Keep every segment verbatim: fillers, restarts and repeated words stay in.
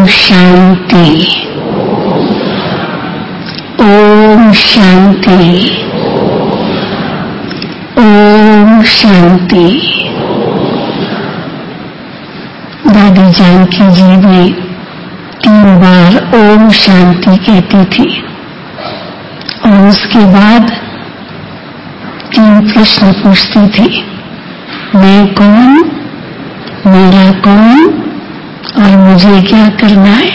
शांति। ओम शांति। ओम शांति। दादी जानकी जी भी तीन बार ओम शांति कहती थी और उसके बाद तीन प्रश्न पूछती थी। मैं कौन, मेरा कौन और मुझे क्या करना है।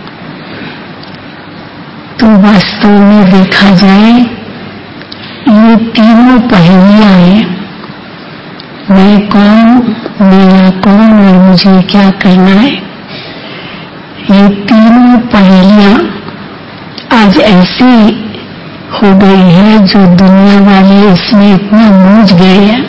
तो वास्तव में देखा जाए ये तीनों पहेलियां हैं। मैं कौन, मेरा कौन और मुझे क्या करना है। ये तीनों पहेलियां आज ऐसी हो गई है जो दुनिया वाले इसमें इतना मूझ गए हैं।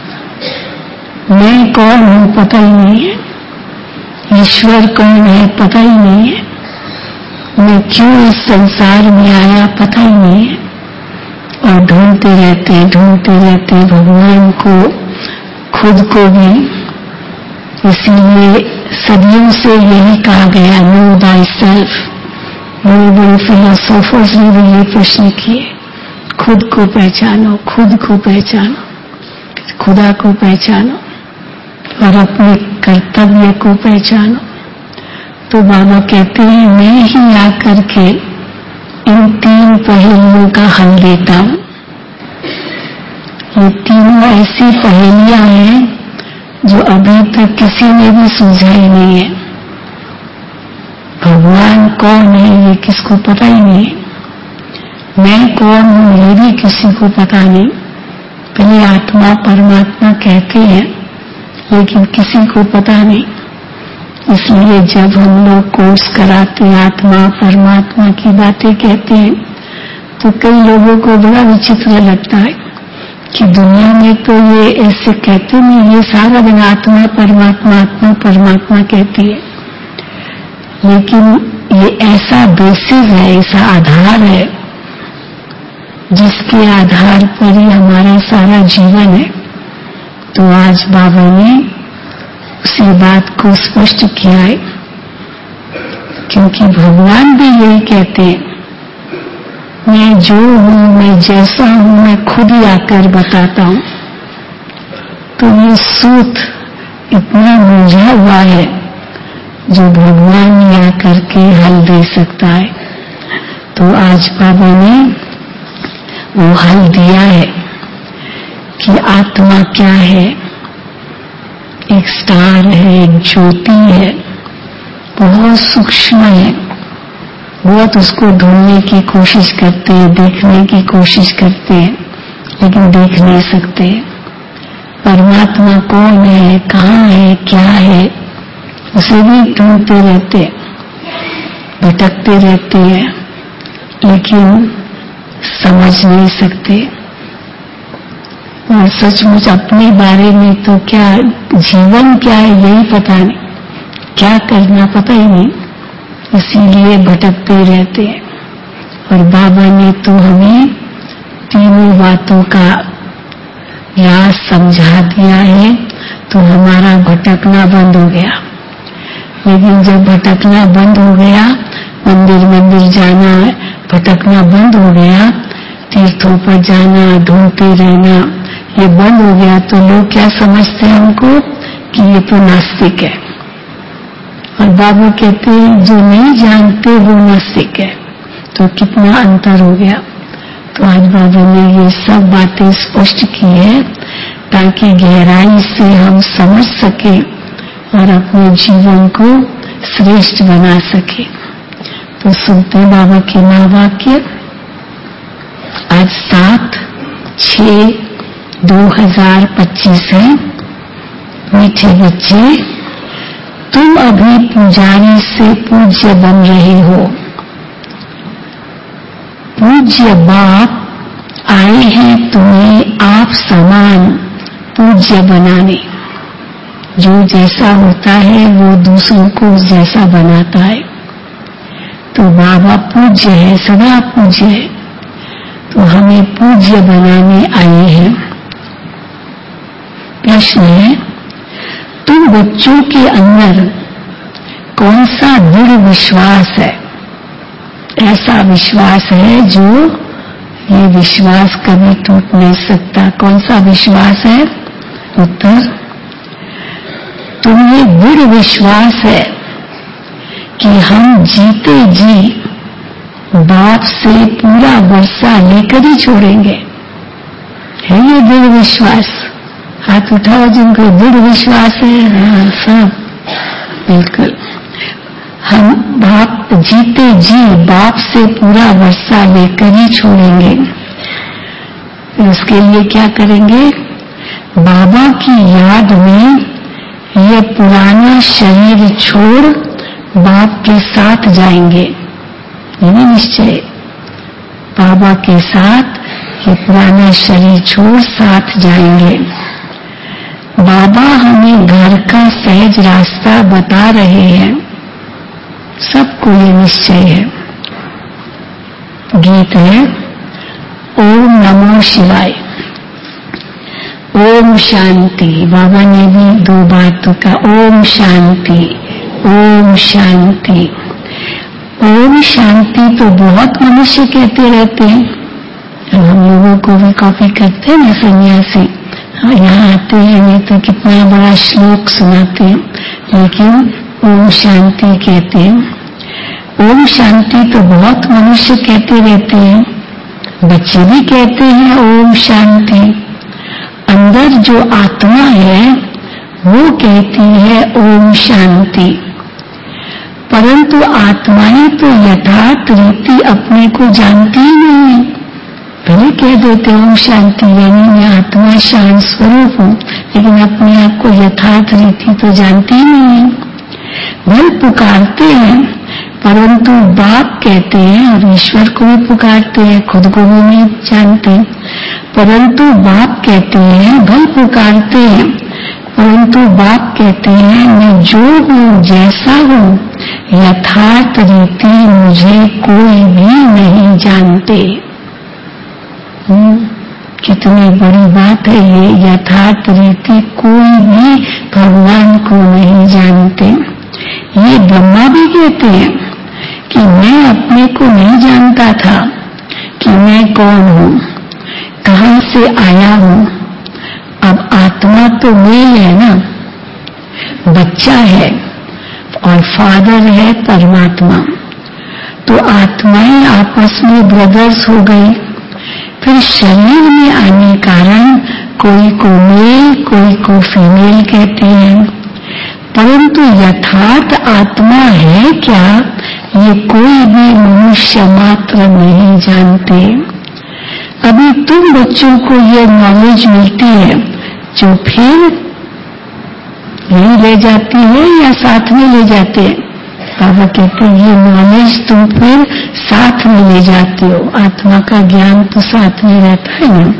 मैं कौन हूं पता ही नहीं है, ईश्वर कौन है पता ही नहीं है, मैं क्यों इस संसार में आया पता ही नहीं है। और ढूंढते रहते ढूंढते रहते भगवान को, खुद को भी। इसीलिए सदियों से यही कहा गया, नो दाई सेल्फ। बड़े बड़े फिलोसोफर्स ने भी ये प्रश्न किए, खुद को पहचानो, खुद को पहचानो, खुदा को पहचानो और अपने कर्तव्य को पहचानो। तो बाबा कहते हैं मैं ही आकर के इन तीन पहेलियों का हल देता हूं। ये तीनों ऐसी पहेलियां हैं जो अभी तक किसी ने भी सुलझाई नहीं है। भगवान कौन है ये किसको पता ही नहीं है, मैं कौन हूं ये भी किसी को पता नहीं। पहले आत्मा परमात्मा कहते हैं लेकिन किसी को पता नहीं। इसलिए जब हम लोग कोर्स कराते आत्मा परमात्मा की बातें कहते हैं तो कई लोगों को बड़ा विचित्र लगता है कि दुनिया में तो ये ऐसे कहते नहीं, ये सारा दिन आत्मा परमात्मा आत्मा परमात्मा कहती है। लेकिन ये ऐसा बेसिस है, ऐसा आधार है जिसके आधार पर ही हमारा सारा जीवन है। तो आज बाबा ने उसी बात को स्पष्ट किया है, क्योंकि भगवान भी यही कहते हैं, मैं जो हूं, मैं जैसा हूं, मैं खुद ही आकर बताता हूं। तो ये सूत इतना मुझा हुआ है जो भगवान ही आकर के हल दे सकता है। तो आज बाबा ने वो हल दिया है कि आत्मा क्या है। एक स्टार है, एक ज्योति है, बहुत सूक्ष्म है। बहुत उसको ढूंढने की कोशिश करते हैं, देखने की कोशिश करते हैं, लेकिन देख नहीं सकते। परमात्मा कौन है, कहाँ है, क्या है, उसे भी ढूंढते रहते, भटकते रहते हैं, लेकिन समझ नहीं सकते। और सचमुच अपने बारे में तो क्या, जीवन क्या है यही पता नहीं, क्या करना पता ही नहीं, इसीलिए भटकते रहते हैं। और बाबा ने तो हमें तीनों बातों का राज समझा दिया है, तो हमारा भटकना बंद हो गया। लेकिन जब भटकना बंद हो गया, मंदिर मंदिर जाना भटकना बंद हो गया, तीर्थों पर जाना, ढूंढते रहना ये बंद हो गया, तो लोग क्या समझते हैं हमको कि ये तो नास्तिक है। और बाबा कहते हैं जो नहीं जानते वो नास्तिक है। तो कितना अंतर हो गया। तो आज बाबा ने ये सब बातें स्पष्ट की है ताकि गहराई से हम समझ सके और अपने जीवन को श्रेष्ठ बना सके। तो सुनते बाबा के महावाक्य। आज सात छः दो हजार पच्चीस है। मीठे बच्चे, तुम अभी पुजारी से पूज्य बन रहे हो। पूज्य बाप आए हैं तुम्हें आप समान पूज्य बनाने। जो जैसा होता है वो दूसरों को जैसा बनाता है। तो बाबा पूज्य है, सदा पूज्य है, तो हमें पूज्य बनाने आए हैं। प्रश्न है, तुम बच्चों के अंदर कौन सा दृढ़ विश्वास है? ऐसा विश्वास है जो ये विश्वास कभी टूट नहीं सकता। कौन सा विश्वास है? उत्तर, तुम्हें दृढ़ विश्वास है कि हम जीते जी बाप से पूरा वर्षा लेकर ही छोड़ेंगे। है ये दृढ़ विश्वास? हाथ उठाओ जिनको दृढ़ विश्वास है। हाँ, सब बिल्कुल। हम बाप जीते जी बाप से पूरा वर्षा लेकर ही छोड़ेंगे। फिर उसके लिए क्या करेंगे? बाबा की याद में ये पुराना शरीर छोड़ बाप के साथ जाएंगे। ये निश्चय, बाबा के साथ ये पुराना शरीर छोड़ साथ जाएंगे। बाबा हमें घर का सहज रास्ता बता रहे हैं, सबको ये निश्चय है। गीत है ओम नमो शिवाय, ओम शांति। बाबा ने भी दो बातों का ओम शांति, ओम शांति। ओम शांति तो बहुत मनुष्य कहते रहते हैं, हम लोगों को भी कॉपी करते हैं ना सन्यासी, यहाँ आते हैं नहीं तो कितना बड़ा श्लोक सुनाते हैं, लेकिन ओम शांति कहते हैं। ओम शांति तो बहुत मनुष्य कहते रहते हैं, बच्चे भी कहते हैं ओम शांति। अंदर जो आत्मा है वो कहती है ओम शांति, परंतु आत्माएं तो यथार्थ रीति अपने को जानती ही नहीं है। भले कह देते ओम शांति, यानी मैं आत्मा शांत स्वरूप हूँ, लेकिन अपने आप को यथार्थ रीति तो जानती ही नहीं है। भले पुकारते हैं, परंतु बाप कहते हैं और ईश्वर को भी पुकारते हैं, खुद को भी नहीं जानते। परंतु बाप कहते हैं, भले पुकारते हैं, परंतु बाप कहते हैं मैं जो हूँ जैसा हूँ यथार्थ रीति मुझे कोई भी नहीं जानते। कितनी बड़ी बात है ये, यथार्थ रीति कोई भी भगवान को नहीं जानते। ये ब्रह्मा भी कहते हैं कि मैं अपने को नहीं जानता था कि मैं कौन हूँ, कहाँ से आया हूँ। अब आत्मा तो मेल है ना, बच्चा है और फादर है परमात्मा, तो आत्माएं आपस में ब्रदर्स हो गई। फिर शरीर में आने कारण कोई को मेल कोई को फीमेल कहते हैं, परंतु यथार्थ आत्मा है क्या ये कोई भी मनुष्य मात्र नहीं जानते। अभी तुम बच्चों को ये नॉलेज मिलती है जो फिर यही ले जाती है या साथ में ले जाते हैं। बाबा कहते हैं ये नॉलेज तुम फिर साथ में ले जाते हो, आत्मा का ज्ञान तो साथ में रहता है ना,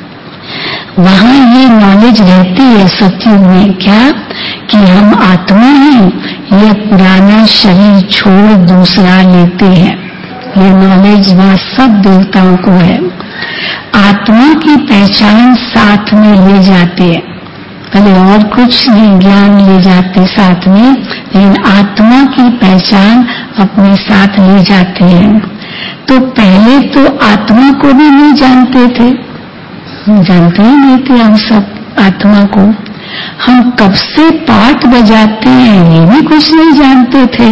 वहां ये नॉलेज रहती है सत्युग में। क्या कि हम आत्मा हैं, ये पुराना शरीर छोड़ दूसरा लेते हैं। ये नॉलेज वहां सब देवताओं को है। आत्मा की पहचान साथ में ले जाते हैं, पहले और कुछ नहीं ज्ञान ले जाते साथ में, लेकिन आत्मा की पहचान अपने साथ ले जाते हैं। तो पहले तो आत्मा को भी नहीं जानते थे, जानते ही नहीं थे हम सब आत्मा को। हम कब से पाठ बजाते हैं ये भी कुछ नहीं जानते थे।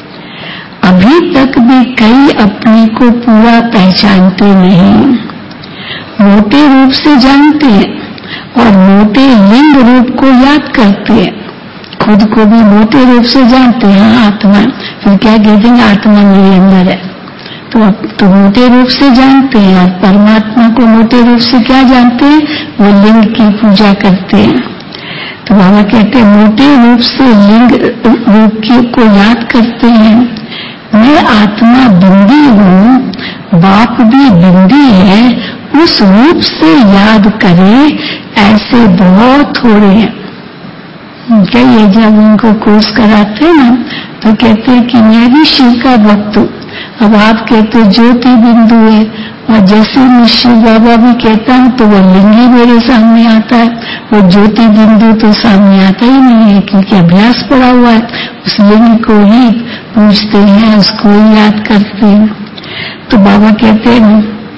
अभी तक भी कई अपने को पूरा पहचानते नहीं, मोटे रूप से जानते हैं और मोटे लिंग रूप को याद करते हैं। खुद को भी मोटे रूप से जानते हैं, हाँ आत्मा, फिर क्या कहते हैं आत्मा मेरे अंदर है, तो अब तो मोटे रूप से जानते हैं। और परमात्मा को मोटे रूप से क्या जानते हैं, वो लिंग की पूजा करते हैं। तो बाबा कहते हैं मोटे रूप से लिंग रूप को याद करते हैं। मैं आत्मा बिंदी हूँ, बाप भी बिंदी है, उस रूप से याद करें, ऐसे बहुत थोड़े हैं। क्या ये जब उनको कोर्स कराते हैं ना तो कहते हैं कि मैं भी शिव का भक्त हूँ। अब आप कहते हो ज्योति बिंदु है, और जैसे मैं शिव बाबा भी कहता हूँ तो वो लिंग ही मेरे सामने आता है, वो ज्योति बिंदु तो सामने आता ही नहीं है, क्योंकि अभ्यास पड़ा हुआ है। उस लिंग को ही पूजते हैं, उसको ही याद करते हैं। तो बाबा कहते हैं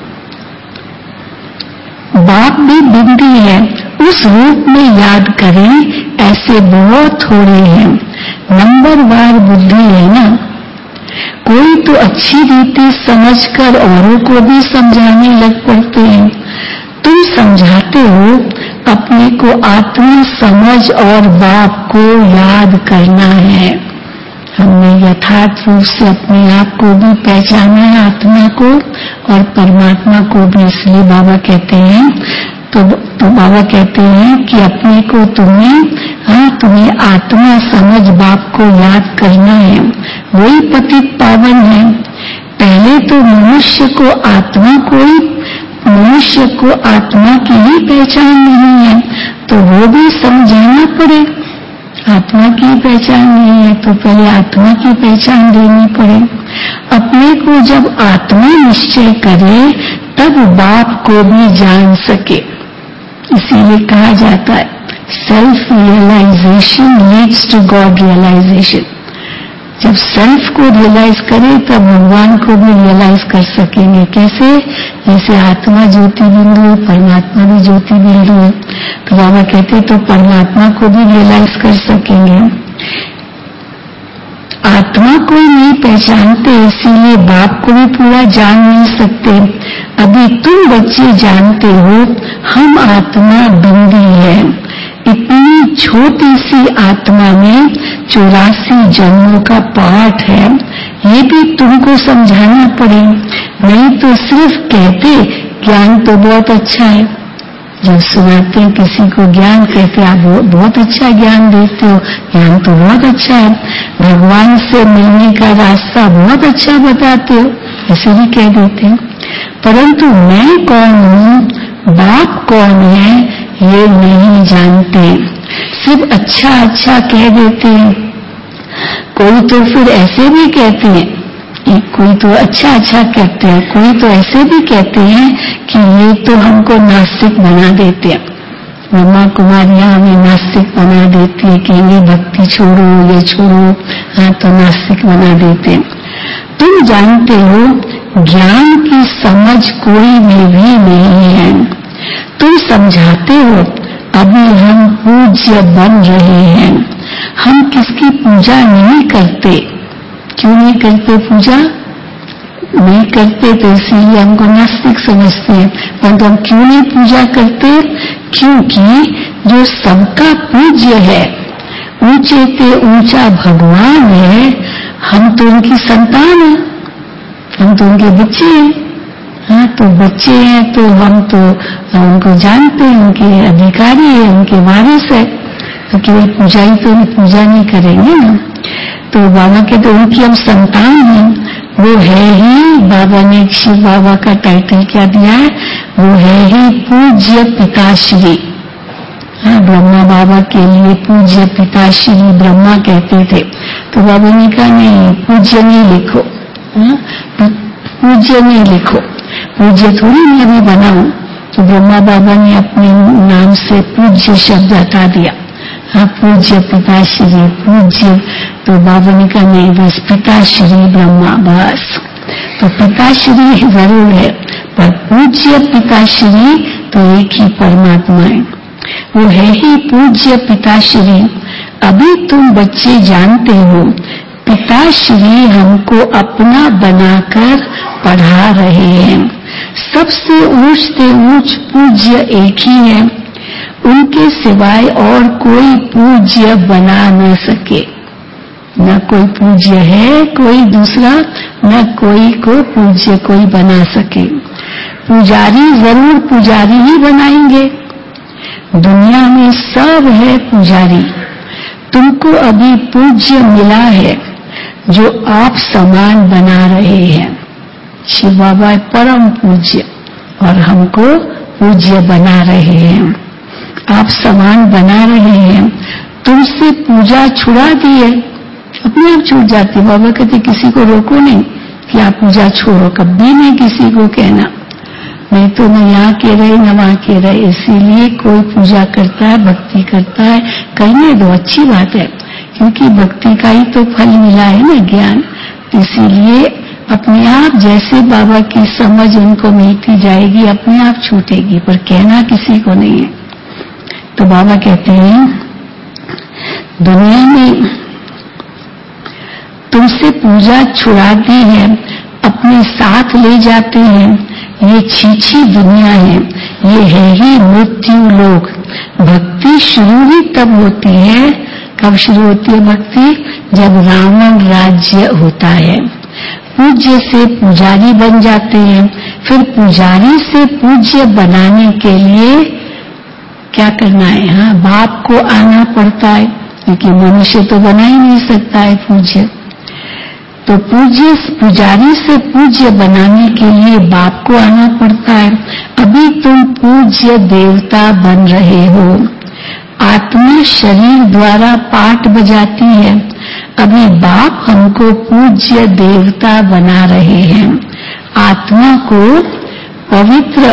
बाप भी बिंदी है, उस रूप में याद करें, ऐसे बहुत थोड़े हैं। नंबरवार बुद्धि है ना, कोई तो अच्छी रीति समझकर औरों को भी समझाने लग पड़ते हैं। तुम समझाते हो, अपने को आत्मा समझ और बाप को याद करना है। हमने यथार्थ रूप से अपने आप को भी पहचाना है, आत्मा को और परमात्मा को भी। इसलिए बाबा कहते हैं तो, तो बाबा कहते हैं कि अपने को तुम्हें हाँ तुम्हें आत्मा समझ बाप को याद करना है, वही पतित पावन है। पहले तो मनुष्य को आत्मा को ही मनुष्य को आत्मा की ही पहचान नहीं है, तो वो भी समझाना पड़े। आत्मा की पहचान नहीं है तो पहले आत्मा की पहचान देनी पड़े। अपने को जब आत्मा निश्चय करे तब बाप को भी जान सके। इसीलिए कहा जाता है self realization leads to God realization. जब सेल्फ को रियलाइज करें तब भगवान को भी रियलाइज कर सकेंगे। कैसे? जैसे आत्मा ज्योति बिंदु है, परमात्मा भी ज्योति बिंदु है। तो बाबा कहते तो परमात्मा को भी रियलाइज कर सकेंगे। आत्मा को ही नहीं पहचानते, इसीलिए बाप को भी पूरा जान नहीं सकते। अभी तुम बच्चे जानते हो हम आत्मा बिंदी है। इतनी छोटी सी आत्मा में चौरासी जन्मों का पाठ है, ये भी तुमको समझाना पड़े। नहीं तो सिर्फ कहते ज्ञान तो बहुत अच्छा है, जब सुनाते हैं किसी को ज्ञान कहते आप बहुत अच्छा ज्ञान देते हो, ज्ञान तो बहुत अच्छा है, भगवान से मिलने का रास्ता बहुत अच्छा बताते हो, ऐसे भी कह देते हैं। परंतु मैं कौन हूँ, बाप कौन है, ये नहीं जानते, सिर्फ अच्छा अच्छा कह देते हैं। कोई तो फिर ऐसे भी कहते हैं, कोई तो अच्छा अच्छा कहते हैं, कोई तो ऐसे भी कहते हैं कि ये तो हमको नास्तिक बना देते हैं। ब्रह्मा कुमारियां हमें नास्तिक बना देती है कि ये भक्ति छोड़ो, ये छोड़ो, हाँ तो नास्तिक बना देते हैं। तुम जानते हो ज्ञान की समझ कोई में भी नहीं है। तुम समझाते हो अभी हम पूज्य बन रहे हैं, हम किसकी पूजा नहीं करते। क्यों नहीं करते पूजा? नहीं करते तो इसीलिए हमको नास्तिक समझते हैं। परंतु हम क्यों नहीं पूजा करते? क्योंकि जो सबका पूज्य है, ऊंचे से ऊंचा भगवान है, हम तो उनकी संतान हैं, हम तो उनके बच्चे हैं। हाँ तो बच्चे हैं तो हम तो उनको जानते हैं, उनके अधिकारी है, उनके वारिस है, तो केवल पूजा ही तो पूजा नहीं करेंगे ना। तो बाबा के तो उनकी हम संतान हैं, वो है ही, बाबा ने शिव बाबा का टाइटल क्या दिया है, वो है ही पूज्य पिताश्री। हाँ ब्रह्मा बाबा के लिए पूज्य पिताश्री ब्रह्मा कहते थे, तो बाबा ने कहा नहीं पूज्य नहीं लिखो, पूज्य नहीं लिखो, पूज्य थोड़ी मैं अभी बनाऊं। तो ब्रह्मा बाबा ने अपने नाम से पूज्य शब्द हटा दिया। हाँ पूज्य पिताश्री, पूज्य तो बाबा ने कहा नहीं बस पिताश्री ब्रह्मा बस। तो पिताश्री जरूर है पर पूज्य पिताश्री तो एक ही परमात्मा है, वो है ही पूज्य पिताश्री। अभी तुम बच्चे जानते हो पिताश्री हमको अपना बनाकर पढ़ा रहे हैं। सबसे ऊंच से ऊंच पूज्य एक ही है, उनके सिवाय और कोई पूज्य बना न सके। न कोई पूज्य है कोई दूसरा, न कोई को पूज्य कोई बना सके। पुजारी जरूर पुजारी ही बनाएंगे, दुनिया में सब है पुजारी। तुमको अभी पूज्य मिला है जो आप समान बना रहे हैं। शिव बाबा परम पूज्य और हमको पूज्य बना रहे हैं, आप समान बना रहे हैं। तुमसे पूजा छुड़ा दी है, अपने आप छूट जाती। बाबा कहते किसी को रोको नहीं कि आप पूजा छोड़ो, कभी नहीं किसी को कहना, नहीं तो न यहाँ के रहे न वहाँ के रहे। इसीलिए कोई पूजा करता है, भक्ति करता है, कहने दो, अच्छी बात है, क्योंकि भक्ति का ही तो फल मिला है ना, ज्ञान। इसीलिए अपने आप जैसे बाबा की समझ उनको मिलती जाएगी, अपने आप छूटेगी, पर कहना किसी को नहीं है। तो बाबा कहते हैं दुनिया में तुमसे पूजा छुड़ाती है, अपने साथ ले जाते हैं, ये छीछी दुनिया है, ये है ही मृत्यु लोक। भक्ति शुरू ही तब होती है, कब शुरू होती है भक्ति? जब रावण राज्य होता है। पूज्य से पुजारी बन जाते हैं, फिर पुजारी से पूज्य बनाने के लिए क्या करना है? हाँ, बाप को आना पड़ता है, क्योंकि मनुष्य तो बना ही नहीं सकता है पूज्य। तो पूज्य पुजारी से पूज्य बनाने के लिए बाप को आना पड़ता है। अभी तुम पूज्य देवता बन रहे हो। आत्मा शरीर द्वारा पाठ बजाती है, अभी बाप हमको पूज्य देवता बना रहे हैं। आत्मा को पवित्र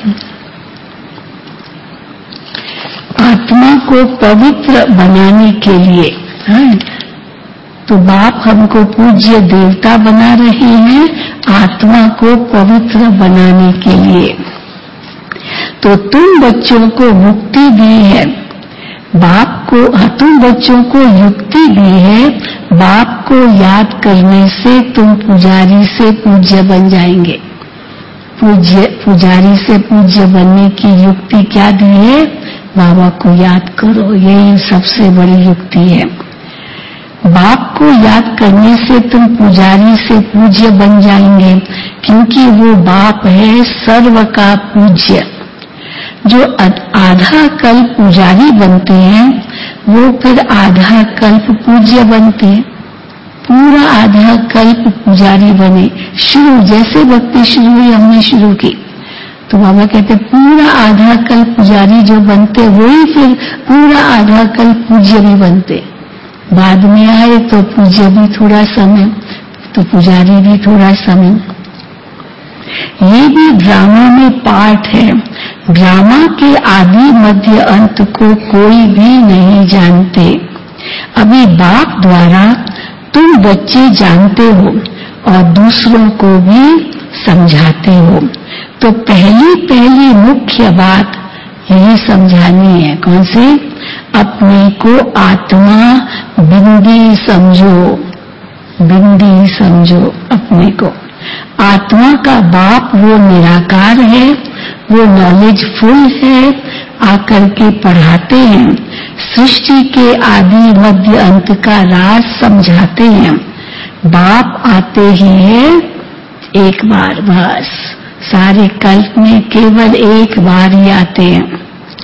आत्मा को पवित्र बनाने के लिए, हाँ, तो बाप हमको पूज्य देवता बना रहे हैं आत्मा को पवित्र बनाने के लिए। तो तुम बच्चों को मुक्ति दी है, बाप को, तुम बच्चों को युक्ति दी है, बाप को याद करने से तुम पुजारी से पूज्य बन जाएंगे। पूज्य पुजारी से पूज्य बनने की युक्ति क्या दी है? बाबा को याद करो, यही सबसे बड़ी युक्ति है। बाप को याद करने से तुम पुजारी से पूज्य बन जाएंगे, क्योंकि वो बाप है सर्व का पूज्य। जो आधा कल्प पुजारी बनते हैं वो फिर आधा कल्प पूज्य बनते हैं। पूरा आधा कल्प पुजारी बने, शुरू जैसे भक्ति शुरू हुई हमने शुरू की, तो बाबा कहते पूरा आधा कल्प पुजारी जो बनते वही फिर पूरा आधा कल्प पूज्य भी बनते। बाद में आए तो पूज्य भी थोड़ा समय, तो पुजारी भी थोड़ा समय। ये भी ड्रामा में पार्ट है। ड्रामा के आदि मध्य अंत को कोई भी नहीं जानते। अभी बाप द्वारा तुम बच्चे जानते हो और दूसरों को भी समझाते हो। तो पहली पहली मुख्य बात यही समझानी है। कौन सी? अपने को आत्मा बिंदी समझो, बिंदी समझो अपने को। आत्मा का बाप वो निराकार है, वो नॉलेजफुल है, आकर के पढ़ाते हैं, सृष्टि के आदि मध्य अंत का राज समझाते हैं। बाप आते ही है एक बार, बस सारे कल्प में केवल एक बार ही आते हैं।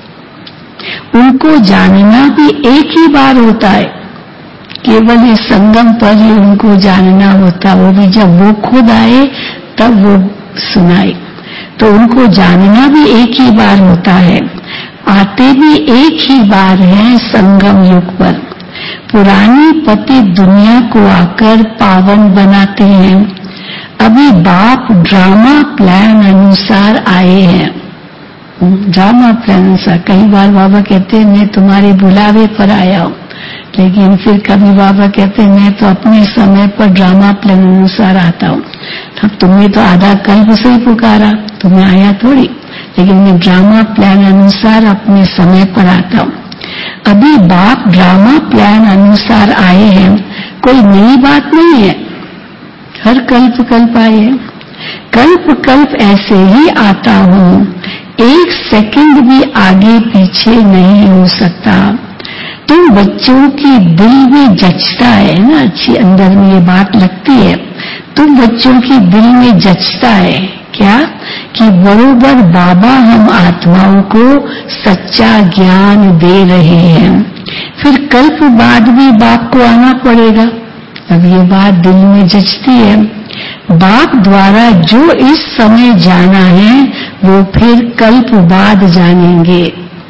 उनको जानना भी एक ही बार होता है, केवल इस संगम पर ही उनको जानना होता, वो भी जब वो खुद आए तब वो सुनाए। तो उनको जानना भी एक ही बार होता है, आते भी एक ही बार है संगम युग पर। पुरानी पतित दुनिया को आकर पावन बनाते हैं। अभी बाप ड्रामा प्लान अनुसार आए हैं। ड्रामा प्लान अनुसार, कई बार बाबा कहते हैं मैं तुम्हारे बुलावे पर आया हूँ, लेकिन फिर कभी बाबा कहते हैं मैं तो अपने समय पर ड्रामा प्लान अनुसार आता हूँ। अब तुमने तो आधा कल्प से ही पुकारा, तुम्हें आया थोड़ी, लेकिन मैं ड्रामा प्लान अनुसार अपने समय पर आता हूँ। अभी बाप ड्रामा प्लान अनुसार आए हैं, कोई नई बात नहीं है, हर कल्प कल्प आए हैं। कल्प कल्प ऐसे ही आता हूँ, एक सेकंड भी आगे पीछे नहीं हो सकता। तुम बच्चों की दिल में जचता है ना, अच्छी अंदर में ये बात लगती है, तुम बच्चों की दिल में जचता है क्या कि बरोबर बाबा हम आत्माओं को सच्चा ज्ञान दे रहे हैं। फिर कल्प बाद भी बाप को आना पड़ेगा। अब ये बात दिल में जचती है, बाप द्वारा जो इस समय जाना है वो फिर कल्प बाद जानेंगे।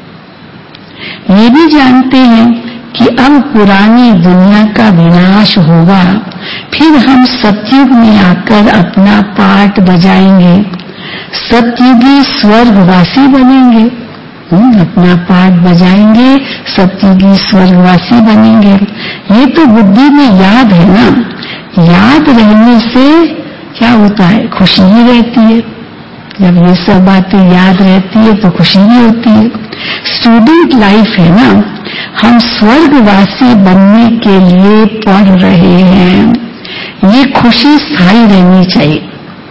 ये भी जानते हैं कि अब पुरानी दुनिया का विनाश होगा, फिर हम सतयुग में आकर अपना पाठ बजाएंगे, सतयुगी स्वर्गवासी बनेंगे। अपना पाठ बजाएंगे, सतयुगी स्वर्गवासी बनेंगे। ये तो बुद्धि में याद है ना, याद रहने से क्या होता है, खुशी ही रहती है। जब ये सब बातें याद रहती है तो खुशी भी होती है। स्टूडेंट लाइफ है ना, हम स्वर्गवासी बनने के लिए पढ़ रहे हैं, ये खुशी स्थायी रहनी चाहिए।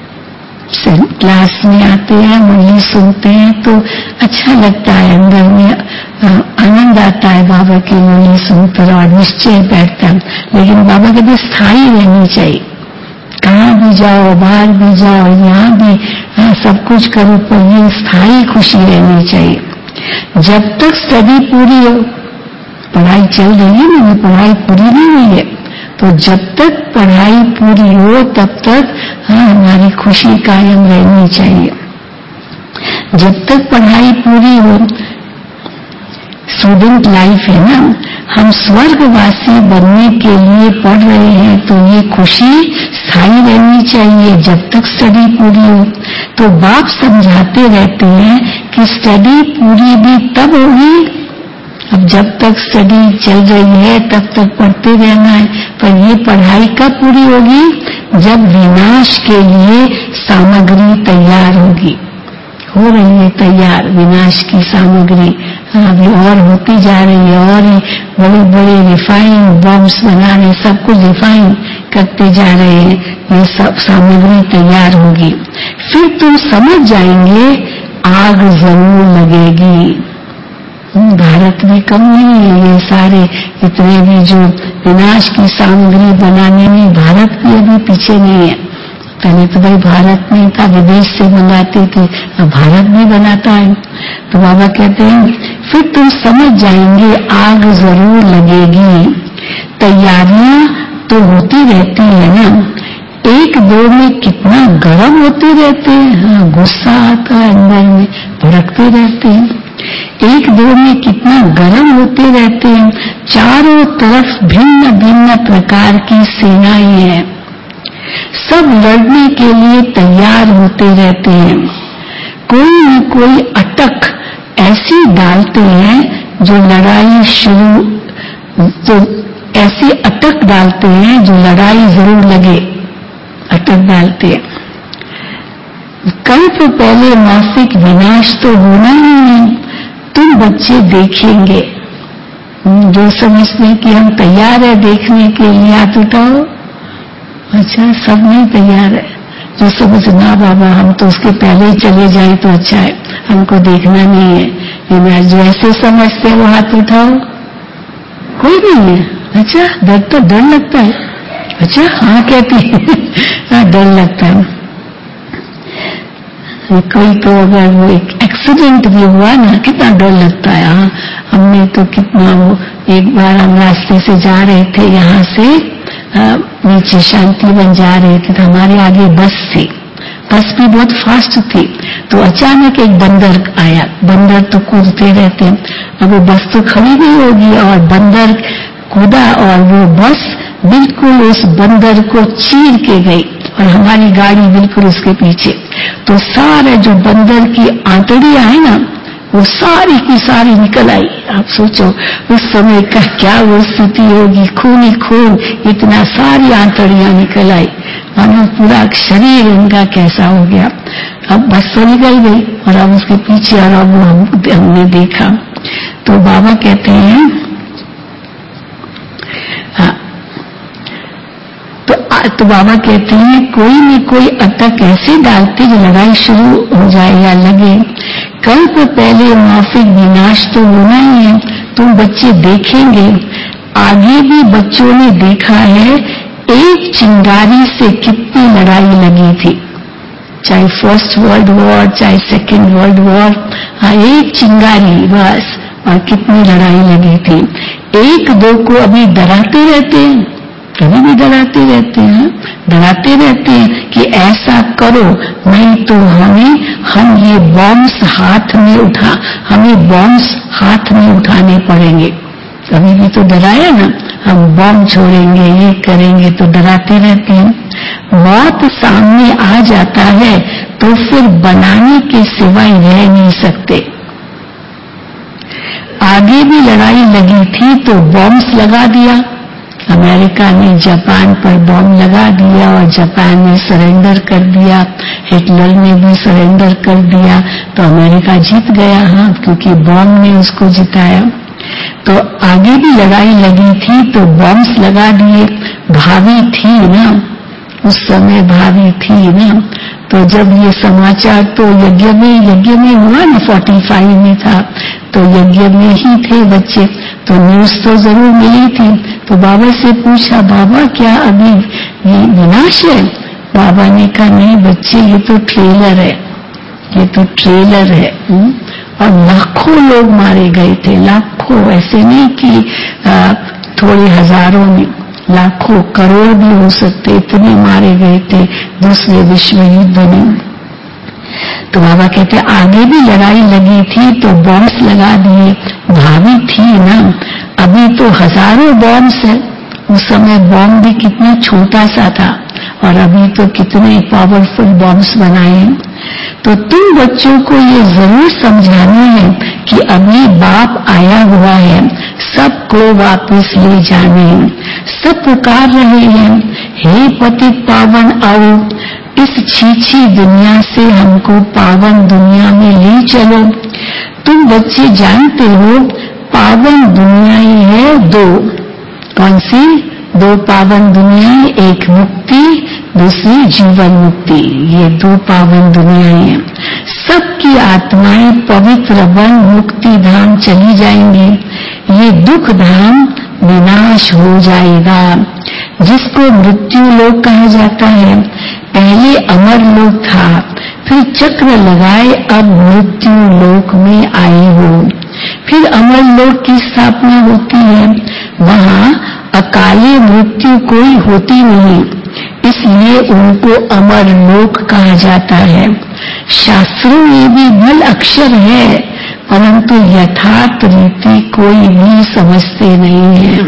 क्लास में आते हैं, मुरली सुनते हैं तो अच्छा लगता है, अंदर में आनंद आता है बाबा की मुरली सुनकर और निश्चय बैठता है। लेकिन बाबा कहते स्थायी रहनी चाहिए, कहाँ भी जाओ, बाहर भी जाओ, यहाँ भी हाँ, सब कुछ करो, पर ये स्थायी खुशी रहनी चाहिए। जब तक स्टडी पूरी हो, पढ़ाई चल रही है ना, पढ़ाई पूरी नहीं हुई है, तो जब तक पढ़ाई पूरी हो तब तक हाँ हमारी खुशी कायम रहनी चाहिए। जब तक पढ़ाई पूरी हो, स्टूडेंट लाइफ है ना, हम स्वर्गवासी बनने के लिए पढ़ रहे हैं, तो ये खुशी स्थायी रहनी चाहिए जब तक स्टडी पूरी हो। तो बाप समझाते रहते हैं कि स्टडी पूरी भी तब होगी, अब जब तक स्टडी चल रही है तब तक पढ़ते रहना है, पर ये पढ़ाई कब पूरी होगी, जब विनाश के लिए सामग्री तैयार होगी। हो रही है तैयार विनाश की सामग्री, अभी और होती जा रही है, और बड़े बड़े रिफाइन बॉम्ब्स बनाने, सब कुछ रिफाइन करते जा रहे हैं, ये सब सामग्री तैयार होगी। फिर तुम समझ जाएंगे आग जरूर लगेगी। भारत में कम नहीं है, ये सारे इतने भी जो विनाश की सामग्री बनाने में भारत भी अभी पीछे नहीं है। पहले तो भाई भारत में था, विदेश से मंगाते थे, अब भारत भी बनाता है। तो बाबा कहते हैं फिर तुम समझ जाएंगे आग जरूर लगेगी। तैयारियां तो होती रहती है ना, एक दो में कितना गर्म होते रहते हैं, हाँ गुस्सा आता है अंदर में, भड़कते रहते हैं। एक दो में कितना गर्म होते रहते हैं, चारों तरफ भिन्न भिन्न प्रकार की सेनाएं हैं, सब लड़ने के लिए तैयार होते रहते हैं। कोई न कोई अटक ऐसी डालते हैं जो लड़ाई शुरू, तो ऐसी अटक डालते हैं जो लड़ाई जरूर लगे, अटक डालते हैं। कल तो पहले मासिक विनाश तो होना ही है, तुम बच्चे देखेंगे। जो समझते हैं कि हम तैयार है देखने के लिए, हाथ उठाओ। अच्छा, सब नहीं तैयार है। जो समझ ना बाबा हम तो उसके पहले ही चले जाएं तो अच्छा है, हमको देखना नहीं है ये, जो ऐसे समझते हैं वो हाथ उठाओ। कोई नहीं है। अच्छा, डर तो डर लगता है। अच्छा हाँ कहती है हाँ डर लगता है। कोई तो अगर वो एक एक्सीडेंट भी हुआ ना, कितना डर लगता है। हाँ हमने तो कितना, वो एक बार हम रास्ते से जा रहे थे, यहाँ से नीचे शांतिवन जा रहे थे, तो हमारे आगे बस थी, बस भी बहुत फास्ट थी। तो अचानक एक बंदर आया, बंदर तो कूदते रहते हैं, अब वो बस तो खड़ी नहीं होगी, और बंदर कूदा और वो बस बिल्कुल उस बंदर को चीर के गई, और हमारी गाड़ी बिल्कुल उसके पीछे। तो सारे जो बंदर की आंतड़ियां है ना, वो सारी की सारी निकल आई। आप सोचो उस समय का क्या वो स्थिति होगी, खून ही खून, इतना सारी आंतड़ियां निकल आई, मानो पूरा शरीर उनका कैसा हो गया। अब बस तो निकल गई, और अब उसके पीछे और अब वो हम, हमने देखा। तो बाबा कहते हैं हाँ, तो, तो बाबा कहते हैं कोई न कोई अटक ऐसे डालते जो लड़ाई शुरू हो जाए या लगे। कल तो पहले माफिक विनाश तो होना ही है, तुम बच्चे देखेंगे। आगे भी बच्चों ने देखा है, एक चिंगारी से कितनी लड़ाई लगी थी, चाहे फर्स्ट वर्ल्ड वॉर चाहे सेकेंड वर्ल्ड वॉर, हाँ एक चिंगारी बस, और कितनी लड़ाई लगी थी। एक दो को अभी डराते रहते हैं, कभी भी डराते रहते हैं, डराते रहते हैं कि ऐसा करो नहीं तो हमें हम ये बॉम्ब्स हाथ में उठा हमें बॉम्ब्स हाथ में उठाने पड़ेंगे। कभी भी तो डराया ना, हम बॉम्ब छोड़ेंगे, ये करेंगे, तो डराते रहते हैं। मौत सामने आ जाता है तो फिर बनाने के सिवाय रह नहीं सकते। आगे भी लड़ाई लगी थी तो बॉम्ब्स लगा दिया, अमेरिका ने जापान पर बॉम्ब लगा दिया और जापान ने सरेंडर कर दिया, हिटलर ने भी सरेंडर कर दिया, तो अमेरिका जीत गया। हाँ, क्योंकि बॉम्ब ने उसको जिताया। तो आगे भी लड़ाई लगी थी तो बॉम्ब्स लगा दिए। भावी थी ना, उस समय भावी थी ना। तो जब ये समाचार तो यज्ञ में यज्ञ में हुआ ना, फोर्टी फाइव में था, तो यज्ञ में ही थे बच्चे, तो न्यूज तो जरूर मिली थी। तो बाबा से पूछा, बाबा क्या अभी ये विनाश है? बाबा ने कहा, नहीं बच्चे, ये तो ट्रेलर है, ये तो ट्रेलर है। हुँ? और लाखों लोग मारे गए थे, लाखों, ऐसे नहीं कि आ, थोड़े हजारों में, लाखों करोड़ भी हो सकते, इतने मारे गए थे दूसरे विश्व युद्ध में। तो बाबा कहते आगे भी लड़ाई लगी थी तो बॉम्ब्स लगा दिए। भावी थी ना, अभी तो हजारों बॉम्ब्स है। उस समय बॉम्ब भी कितना छोटा सा था और अभी तो कितने पावरफुल बॉम्ब्स बनाए। तो तुम बच्चों को ये जरूर समझाना है कि अभी बाप आया हुआ है, सबको वापस ले जाने। सब पुकार रहे हैं, हे पतित पावन आओ, इस छीछी दुनिया से हमको पावन दुनिया में ले चलो। तुम बच्चे जानते हो पावन दुनियाएं है दो। कौन सी दो पावन दुनियाएं? एक मुक्ति, दूसरी जीवन मुक्ति। ये दो पावन दुनियाएं हैं। सबकी आत्माएं पवित्र वन मुक्ति धाम चली जाएंगी। ये दुख धाम विनाश हो जाएगा, जिसको मृत्यु लोक कहा जाता है। पहले अमर लोक था, फिर चक्र लगाए अब मृत्यु लोक में आए हो। फिर अमर लोक की स्थापना होती है। वहां अकाले मृत्यु कोई होती नहीं, इसलिए उनको अमर लोक कहा जाता है। शास्त्रों में भी भल अक्षर है, परंतु यथार्थ रीति कोई भी समझते नहीं है।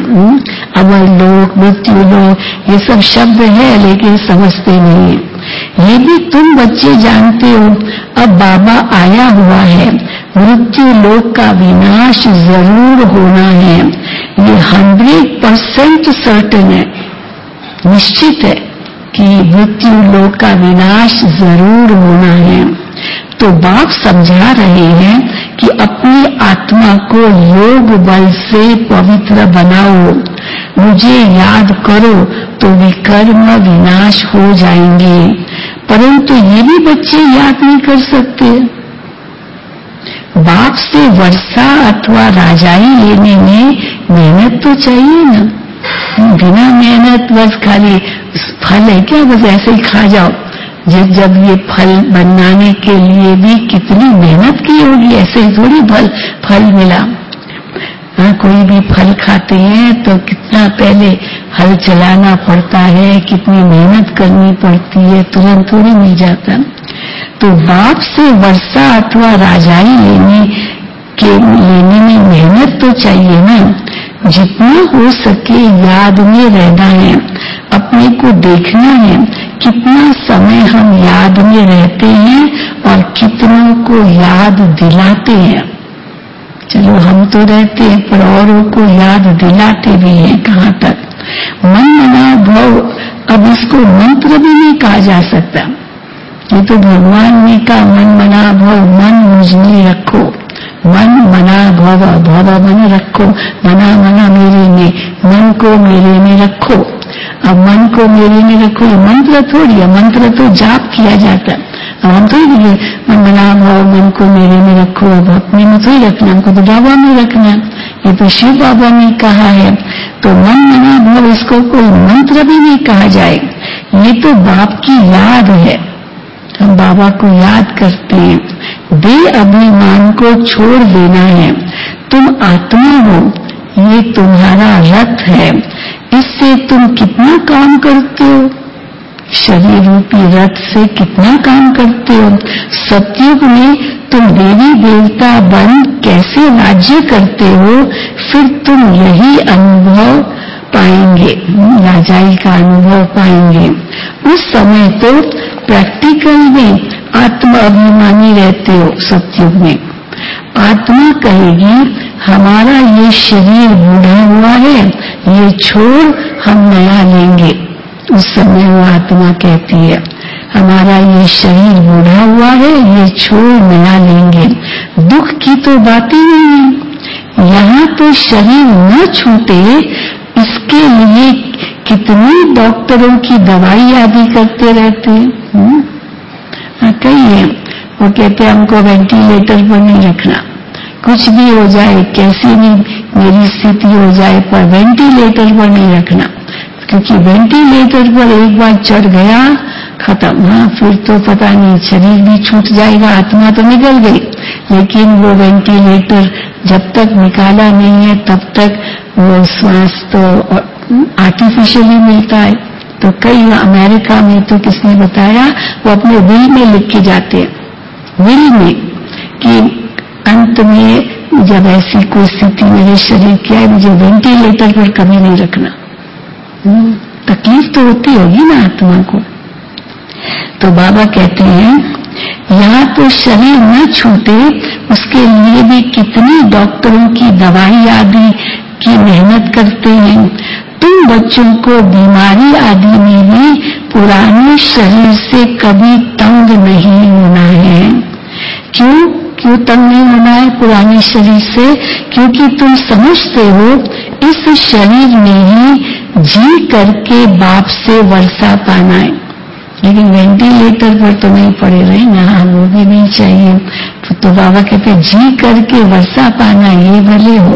अमर लोक, मृत्यु लोक, ये सब शब्द है लेकिन समझते नहीं। ये भी तुम बच्चे जानते हो, अब बाबा आया हुआ है, मृत्यु लोक का विनाश जरूर होना है। ये हंड्रेड परसेंट सर्टेन है, निश्चित है कि मृत्यु लोक का विनाश जरूर होना है। तो बाप समझा रहे हैं कि अपनी आत्मा को योग बल से पवित्र बनाओ, मुझे याद करो तो विकर्म विनाश हो जाएंगे। परंतु ये भी बच्चे याद नहीं कर सकते। बाप से वर्षा अथवा राजाई लेने में मेहनत तो चाहिए ना। बिना मेहनत बस खाली फल है क्या, बस ऐसे ही खा जाओ। जब जब ये फल बनाने के लिए भी कितनी मेहनत की होगी, ऐसे ही थोड़ी फल फल मिला। हाँ, कोई भी फल खाते हैं तो कितना पहले हल चलाना पड़ता है, कितनी मेहनत करनी पड़ती है, तुरंत थोड़ी मिल जाता। तो बाप से वर्षा अथवा राजाई लेने के लेने में मेहनत तो चाहिए ना। जितना हो सके याद में रहना है, अपने को देखना है कितना समय हम याद में रहते हैं और कितनों को याद दिलाते हैं। चलो हम तो रहते हैं पर औरों को याद दिलाते भी हैं। कहाँ तक मन मना भव, अब इसको मंत्र भी नहीं कहा जा सकता। ये तो भगवान ने कहा मन मना भव, मन मुझ में रखो, मन मना भव, भव मन रखो, मना मना मेरे में, मन को मेरे में रखो। अब मन को मेरे में रखो, ये मंत्र थोड़ी है, मंत्र तो जाप किया जाता है। अब हम थोड़ी नहीं मन मना भव, मन को मेरे में रखो, अब अपने में थोड़ी रखना, हमको तो बाबा में रखना। ये तो शिव बाबा ने कहा है। तो मन मना भव इसको कोई मंत्र भी नहीं कहा जाए, ये तो बाप की याद है। हम बाबा को याद करते हैं। दे अभिमान को छोड़ देना है। तुम आत्मा हो, ये तुम्हारा रथ है, इससे तुम कितना काम करते हो। शरीर रूपी रथ से कितना काम करते हो। सतयुग में तुम देवी देवता बन कैसे राज्य करते हो, फिर तुम यही अनुभव पाएंगे, राजाई का अनुभव पाएंगे। उस समय तो प्रैक्टिकल में आत्मा अभिमानी रहते हो। सतयुग में आत्मा कहेगी हमारा ये शरीर बूढ़ा हुआ है, ये छोड़ हम नया लेंगे। उस समय वो आत्मा कहती है हमारा ये शरीर बूढ़ा हुआ है, ये छोड़ नया लेंगे। दुख की तो बात ही नहीं है। यहाँ तो शरीर न छूटे इसके लिए कितनी डॉक्टरों की दवाई आदि करते रहते हैं। कई है वो कहते हैं हमको वेंटिलेटर पर नहीं रखना, कुछ भी हो जाए, कैसी भी मेरी स्थिति हो जाए, पर वेंटिलेटर पर नहीं रखना, क्योंकि वेंटिलेटर पर एक बार चढ़ गया खत्म। हाँ, फिर तो पता नहीं, शरीर भी छूट जाएगा, आत्मा तो निकल गई, लेकिन वो वेंटिलेटर जब तक निकाला नहीं है तब तक वो श्वास तो आर्टिफिशियली मिलता है। तो कई अमेरिका में तो किसने बताया, वो अपने विल में लिख के जाते हैं, विल में, कि अंत में जब ऐसी कोई स्थिति मेरे शरीर की आए मुझे वेंटिलेटर पर कभी नहीं रखना। तकलीफ तो होती होगी ना आत्मा को। तो बाबा कहते हैं यहाँ तो शरीर न छूटे उसके लिए भी कितनी डॉक्टरों की दवाई आदि की मेहनत करते हैं। तुम बच्चों को बीमारी आदि में भी पुराने शरीर से कभी तंग नहीं होना है। क्यों क्यों तंग नहीं होना है पुराने शरीर से? क्योंकि तुम समझते हो इस शरीर में ही जी करके बाप से वर्षा पाना है। लेकिन वेंटिलेटर पर तो नहीं पड़े रहे ना, वो भी नहीं चाहिए। तो बाबा कहते जी करके वर्षा पाना ये भले हो।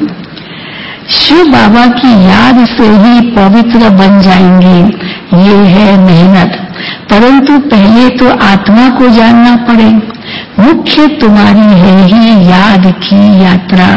शिव बाबा की याद से ही पवित्र बन जाएंगे, ये है मेहनत। परंतु पहले तो आत्मा को जानना पड़े। मुख्य तुम्हारी है ही याद की यात्रा।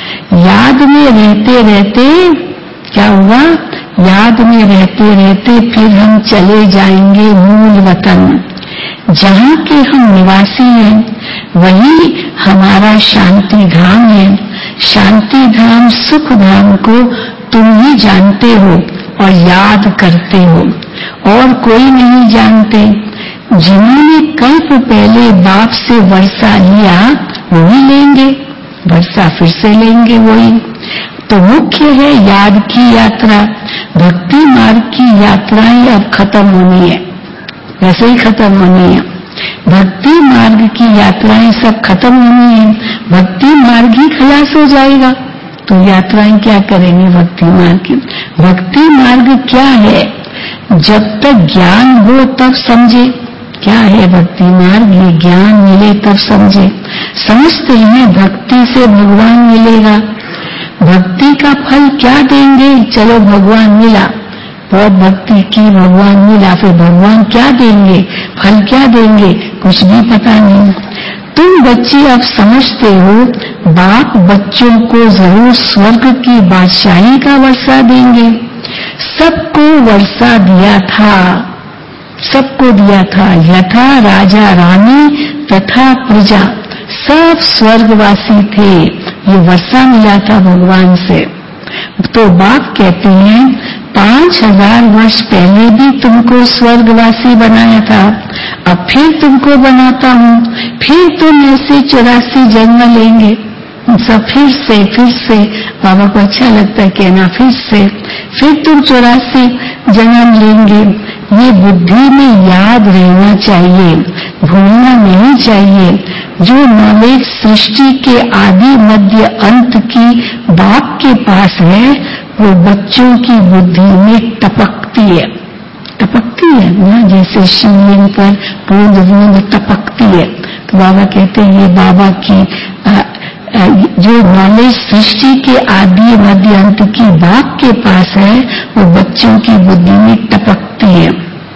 याद में रहते रहते क्या हुआ? याद में रहते रहते फिर हम चले जाएंगे मूल वतन, जहाँ के हम निवासी हैं। वही हमारा शांति धाम है। शांति धाम सुख धाम को तुम ही जानते हो और याद करते हो, और कोई नहीं जानते। जिन्होंने कल्प पहले बाप से वर्षा लिया वही लेंगे, वर्षा फिर से लेंगे वही। तो मुख्य है याद की यात्रा। भक्ति मार्ग की यात्राएं अब खत्म होनी है, वैसे ही खत्म होनी है। भक्ति मार्ग की यात्राएं सब खत्म होनी है। भक्ति मार्ग ही खलास हो जाएगा तो यात्राएं क्या करेंगे भक्ति मार्ग की? भक्ति मार्ग क्या है? जब तक ज्ञान हो तब समझे क्या है भक्ति मार्ग। ये ज्ञान मिले तब समझे। समझते हैं भक्ति से भगवान मिलेगा। भक्ति का फल क्या देंगे? चलो भगवान मिला, बहुत भक्ति की, भगवान मिला, फिर भगवान क्या देंगे? फल क्या देंगे? कुछ भी पता नहीं। तुम बच्चे अब समझते हो बाप बच्चों को जरूर स्वर्ग की बादशाही का वर्षा देंगे। सबको वर्षा दिया था, सबको दिया था। यथा राजा रानी तथा प्रजा सब स्वर्गवासी थे। ये वर्षा मिला था भगवान से। तो बाप कहते हैं पांच हजार वर्ष पहले भी तुमको स्वर्गवासी बनाया था, अब फिर तुमको बनाता हूँ। फिर तुम ऐसे चौरासी जन्म लेंगे। सब फिर से फिर से बाबा को अच्छा लगता है कहना, फिर से फिर तुम चौरासी जन्म लेंगे। ये बुद्धि में याद रहना चाहिए, भूलना नहीं चाहिए। जो नॉलेज सृष्टि के आदि मध्य अंत की बाप के पास है वो बच्चों की बुद्धि में टपकती है, टपकती है ना, जैसे शिवलिंग पर बूंद बूंद टपकती है। तो बाबा कहते हैं ये बाबा की आ, आ, जो नॉलेज सृष्टि के आदि मध्य अंत की बाप के पास है वो बच्चों की बुद्धि में टपकती है।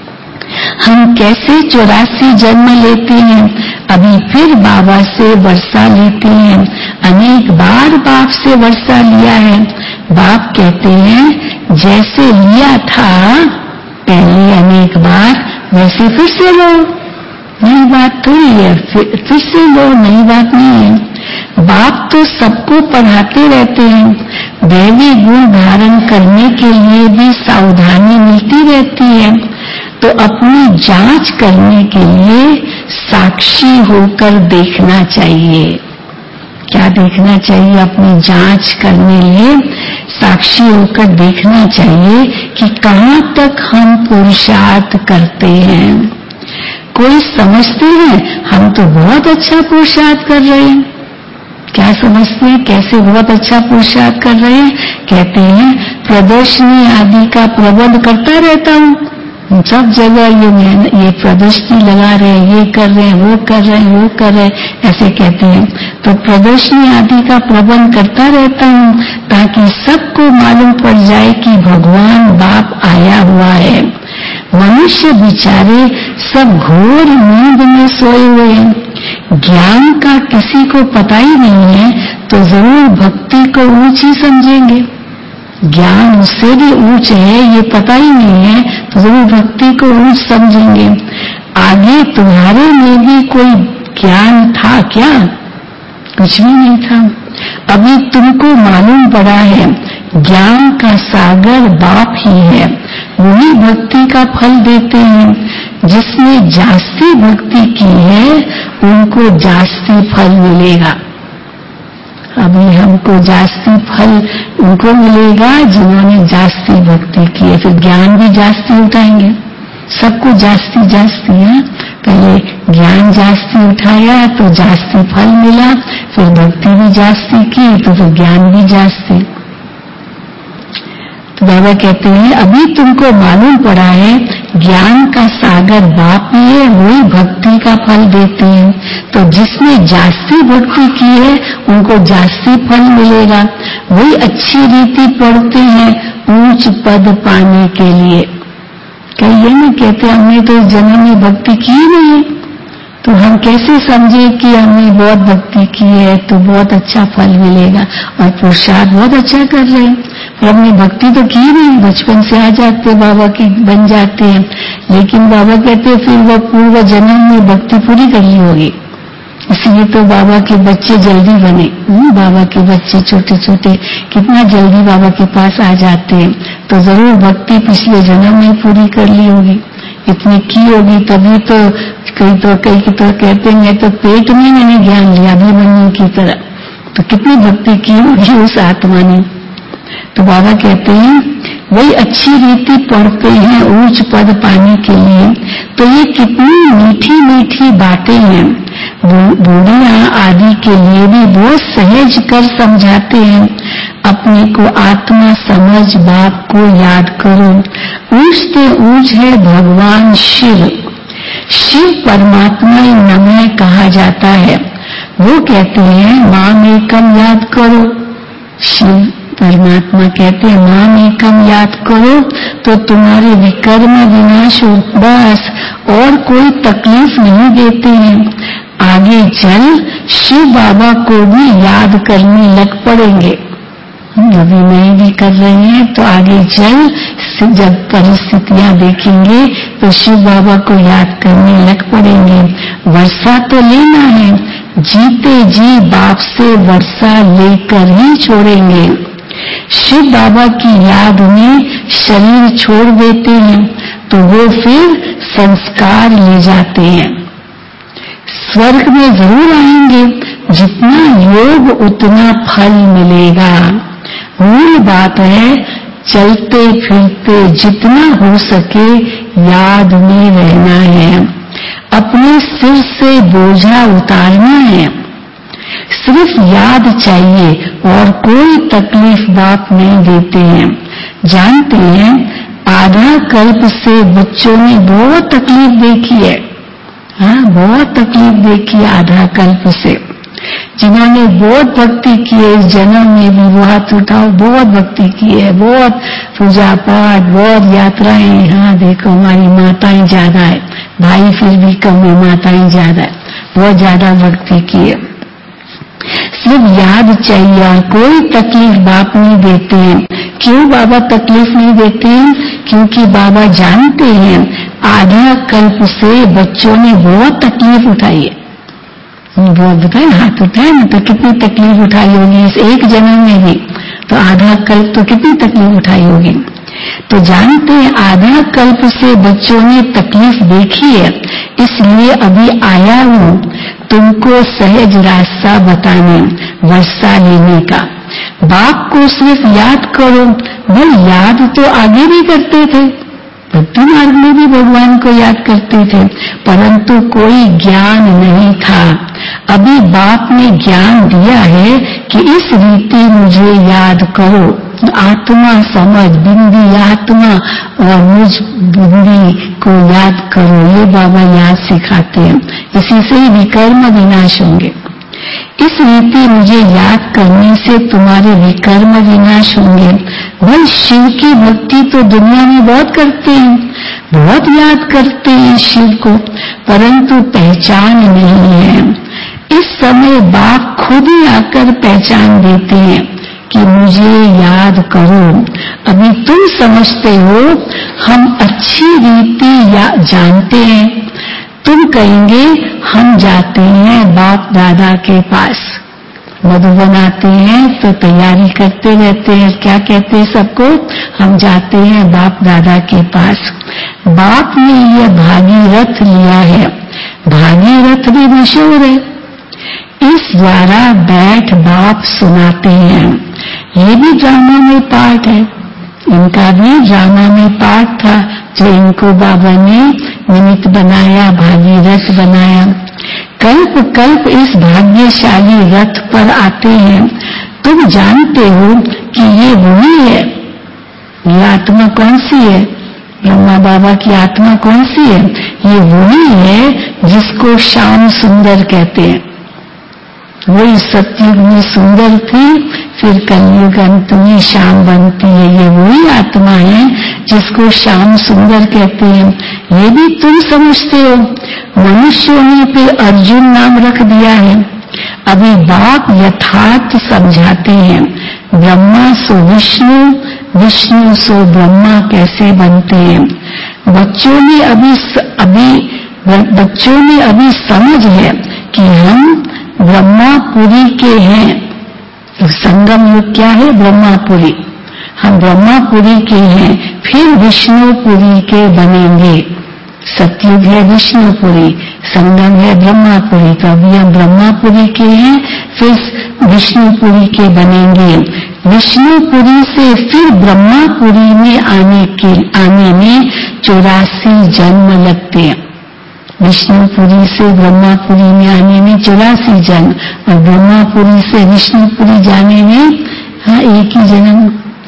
हम कैसे चौरासी जन्म लेते हैं, अभी फिर बाबा से वर्षा लेते हैं। अनेक बार बाप से वर्षा लिया है। बाप कहते हैं जैसे लिया था पहले अनेक बार वैसे फिर से लो। नई बात थोड़ी है, फिर, फिर से लो, नई बात नहीं है। बाप तो सबको पढ़ाते रहते हैं। दैवी गुण धारण करने के लिए भी सावधानी मिलती रहती है। तो अपनी जांच करने के लिए साक्षी होकर देखना चाहिए। क्या देखना चाहिए? अपनी जांच करने लिए साक्षी होकर देखना चाहिए कि कहाँ तक हम पुरुषार्थ करते हैं। कोई समझते हैं हम तो बहुत अच्छा पुरुषार्थ कर रहे हैं। क्या समझते हैं, कैसे बहुत अच्छा पुरुषार्थ कर रहे हैं? कहते हैं प्रदर्शनी आदि का प्रबंध करता रहता हूँ, सब जगह ये ये प्रदर्शनी लगा रहे हैं, ये कर रहे हैं, वो कर रहे हैं, वो कर रहे हैं, ऐसे कहते हैं। तो प्रदर्शनी आदि का प्रबंध करता रहता हूँ ताकि सबको मालूम पड़ जाए कि भगवान बाप आया हुआ है। मनुष्य बेचारे सब घोर नींद में सोए हुए हैं, ज्ञान का किसी को पता ही नहीं है, तो जरूर भक्ति को ऊंच ही समझेंगे। ज्ञान उससे भी ऊंच है ये पता ही नहीं है, तो जरूर भक्ति को ऊंच समझेंगे। आगे तुम्हारे में भी कोई ज्ञान था क्या? कुछ भी नहीं था। अभी तुमको मालूम पड़ा है ज्ञान का सागर बाप ही है, वही भक्ति का फल देते हैं। जिसने जास्ती भक्ति की है उनको जास्ती फल मिलेगा। अभी हमको जास्ती फल उनको मिलेगा जिन्होंने जास्ती भक्ति की है, फिर ज्ञान भी जास्ती उठाएंगे। सबको जास्ती जास्ती है, पहले ज्ञान जास्ती उठाया तो जास्ती फल मिला, फिर भक्ति भी जास्ती की तो फिर ज्ञान भी जास्ती। तो बाबा कहते हैं अभी तुमको मालूम पड़ा है ज्ञान का सागर बाप ही है, वही भक्ति का फल देते हैं। तो जिसने जास्ती भक्ति की है उनको जास्ती फल मिलेगा। वही अच्छी रीति पढ़ते हैं ऊंच पद पाने के लिए। कई ये नहीं कहते हमने तो इस जन्म में भक्ति की नहीं, तो हम कैसे समझे कि हमने बहुत भक्ति की है तो बहुत अच्छा फल मिलेगा, और पुरुषार्थ बहुत अच्छा कर रहे हैं, पर हमने भक्ति तो की नहीं। बचपन से आ जाते बाबा की बन जाते हैं, लेकिन बाबा कहते फिर वो पूर्व जन्म में भक्ति पूरी करनी होगी। इसलिए तो बाबा के बच्चे जल्दी बने। बाबा के बच्चे छोटे छोटे कितना जल्दी बाबा के पास आ जाते हैं, तो जरूर भक्ति पिछले जन्म में पूरी कर ली होगी, इतनी की होगी, तभी तो कई तो कई तो कहते हैं तो पेट में मैंने ज्ञान लिया अभिमन्यु की तरह, तो कितनी भक्ति की होगी उस आत्मा ने। तो बाबा कहते हैं वही अच्छी रीति पढ़ते हैं ऊंच पद पाने के लिए। तो ये कितनी मीठी मीठी बातें हैं, बूढ़िया आदि के लिए भी बहुत सहज कर समझाते हैं। अपने को आत्मा समझ बाप को याद करो, ऊंचते ऊंच है भगवान शिव। शिव परमात्मा नमः कहा जाता है। वो कहते हैं माम एकम याद करो। शिव परमात्मा कहते हैं माम एकम याद करो तो तुम्हारे विकर्म विनाश बस और कोई तकलीफ नहीं देते हैं। आगे चल शिव बाबा को भी याद करने लग पड़ेंगे। अभी नहीं भी कर रहे हैं तो आगे चल जब परिस्थितियां देखेंगे तो शिव बाबा को याद करने लग पड़ेंगे। वर्षा तो लेना है, जीते जी बाप से वर्षा लेकर ही छोड़ेंगे। शिव बाबा की याद में शरीर छोड़ देते हैं तो वो फिर संस्कार ले जाते हैं। स्वर्ग में जरूर आएंगे, जितना योग उतना फल मिलेगा। मूल बात है चलते फिरते जितना हो सके याद में रहना है, अपने सिर से बोझा उतारना है। सिर्फ याद चाहिए और कोई तकलीफ बाप नहीं देते हैं। जानते हैं आधा कल्प से बच्चों ने बहुत तकलीफ देखी है। हाँ, बहुत तकलीफ देखी आधा कल्प से। जिन्होंने बहुत भक्ति की है इस जन्म में भी वो हाथ उठाओ, बहुत भक्ति की है, बहुत पूजा पाठ, बहुत यात्राएं। हाँ देखो हमारी माताएं ज्यादा है, भाई फिर भी कम है, माताएं ज्यादा है, बहुत ज्यादा भक्ति की है। सिर्फ याद चाहिए और कोई तकलीफ बाप नहीं देते हैं। क्यों बाबा तकलीफ नहीं देते हैं? क्योंकि बाबा जानते हैं आधा कल्प से बच्चों ने बहुत तकलीफ उठाई है। वो बताए हाथ उठाए ना तो कितनी तकलीफ उठाई होगी इस एक जन्म में भी, तो आधा कल्प तो कितनी तकलीफ उठाई होगी। तो जानते हैं आधा कल्प से बच्चों ने तकलीफ देखी है, इसलिए अभी आया हूँ तुमको सहज रास्ता बताने, वर्षा लेने का। बाप को सिर्फ याद करो भाई याद तो आगे भी करते थे, भक्ति मार्ग में भी भगवान को याद करते थे, परंतु कोई ज्ञान नहीं था। अभी बाप ने ज्ञान दिया है कि इस रीति मुझे याद करो, आत्मा समझ, बिंदी आत्मा और मुझ बिंदी को याद करो, ये बाबा याद सिखाते हैं। इसी से ही विकर्म विनाश होंगे। इस रीति मुझे याद करने से तुम्हारे विकर्म विनाश होंगे। भाई शिव की भक्ति तो दुनिया में बहुत करते हैं, बहुत याद करते हैं शिव को, परंतु पहचान नहीं है। इस समय बाप खुद ही आकर पहचान देते हैं कि मुझे याद करो। अभी तुम समझते हो हम अच्छी रीति या जानते हैं, तुम कहेंगे हम जाते हैं बाप दादा के पास। मधुबन आते हैं तो तैयारी करते रहते हैं, क्या कहते हैं सबको, हम जाते हैं बाप दादा के पास। बाप ने यह भागीरथ लिया है, भागीरथ भी मशहूर है, इस द्वारा बैठ बाप सुनाते हैं। ये भी ड्रामा में पार्ट है, इनका भी ड्रामा में पार्ट था जो इनको बाबा ने निमित्त बनाया, भागीरथ बनाया। कल्प कल्प इस भाग्यशाली रथ पर आते हैं। तुम जानते हो कि ये वही है। ये आत्मा कौन सी है? ब्रह्मा बाबा की आत्मा कौन सी है? ये वही है जिसको श्याम सुंदर कहते हैं। वही सतयुग में सुंदर थी, फिर कलयुग अंत में श्याम बनती है। ये वही आत्मा है जिसको श्याम सुंदर कहते हैं। ये भी तुम समझते हो। मनुष्यों ने फिर अर्जुन नाम रख दिया है। अभी बाप यथार्थ समझाते हैं। ब्रह्मा सो विष्णु, विष्णु सो ब्रह्मा कैसे बनते हैं। बच्चों ने अभी अभी बच्चों ने अभी समझ है कि हम ब्रह्मापुरी के हैं। संगम युग क्या है? ब्रह्मापुरी। हम ब्रह्मापुरी के हैं, फिर विष्णुपुरी के बनेंगे। सतयुग है विष्णुपुरी, संगम है ब्रह्मापुरी। तो अभी हम ब्रह्मापुरी के हैं, फिर विष्णुपुरी के बनेंगे। विष्णुपुरी से फिर ब्रह्मापुरी में आने के आने में चौरासी जन्म लगते हैं। विष्णुपुरी से ब्रह्मापुरी में आने में चौरासी जन्म, और ब्रह्मापुरी से विष्णुपुरी जाने में हाँ एक ही जन्म।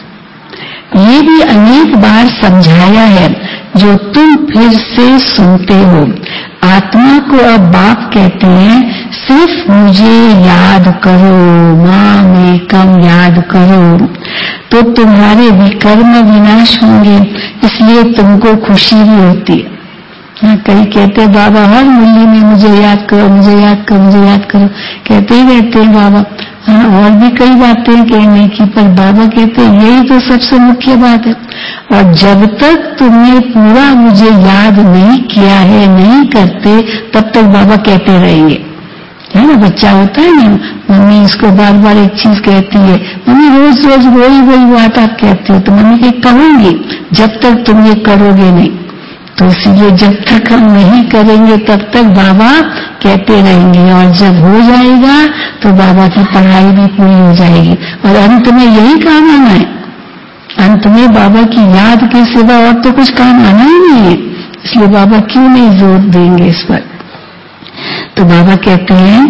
ये भी अनेक बार समझाया है, जो तुम फिर से सुनते हो। आत्मा को अब बाप कहते हैं, सिर्फ मुझे याद करो, माम एकम याद करो, तो तुम्हारे विकर्म विनाश होंगे। इसलिए तुमको खुशी भी होती है। कई कहते हैं बाबा हर मुरली में मुझे याद करो, मुझे याद करो, मुझे याद करो, कहते ही रहते हैं बाबा। हाँ, और भी कई बातें कहने की, पर बाबा कहते हैं यही तो सबसे मुख्य बात है। और जब तक तुमने पूरा मुझे याद नहीं किया है, नहीं करते, तब तक बाबा कहते रहेंगे। है ना, बच्चा होता है ना, मम्मी इसको बार बार एक चीज कहती है, मम्मी रोज रोज वही वही बात आप कहते हो, तो मम्मी के कहूंगी जब तक तुम ये करोगे नहीं। तो इसीलिए जब तक हम नहीं करेंगे तब तक बाबा कहते रहेंगे, और जब हो जाएगा तो बाबा की पढ़ाई भी पूरी हो जाएगी। और अंत में यही काम आना है, अंत में बाबा की याद के सिवा और तो कुछ काम आना ही नहीं है। इसलिए बाबा क्यों नहीं जोर देंगे इस पर। तो बाबा कहते हैं,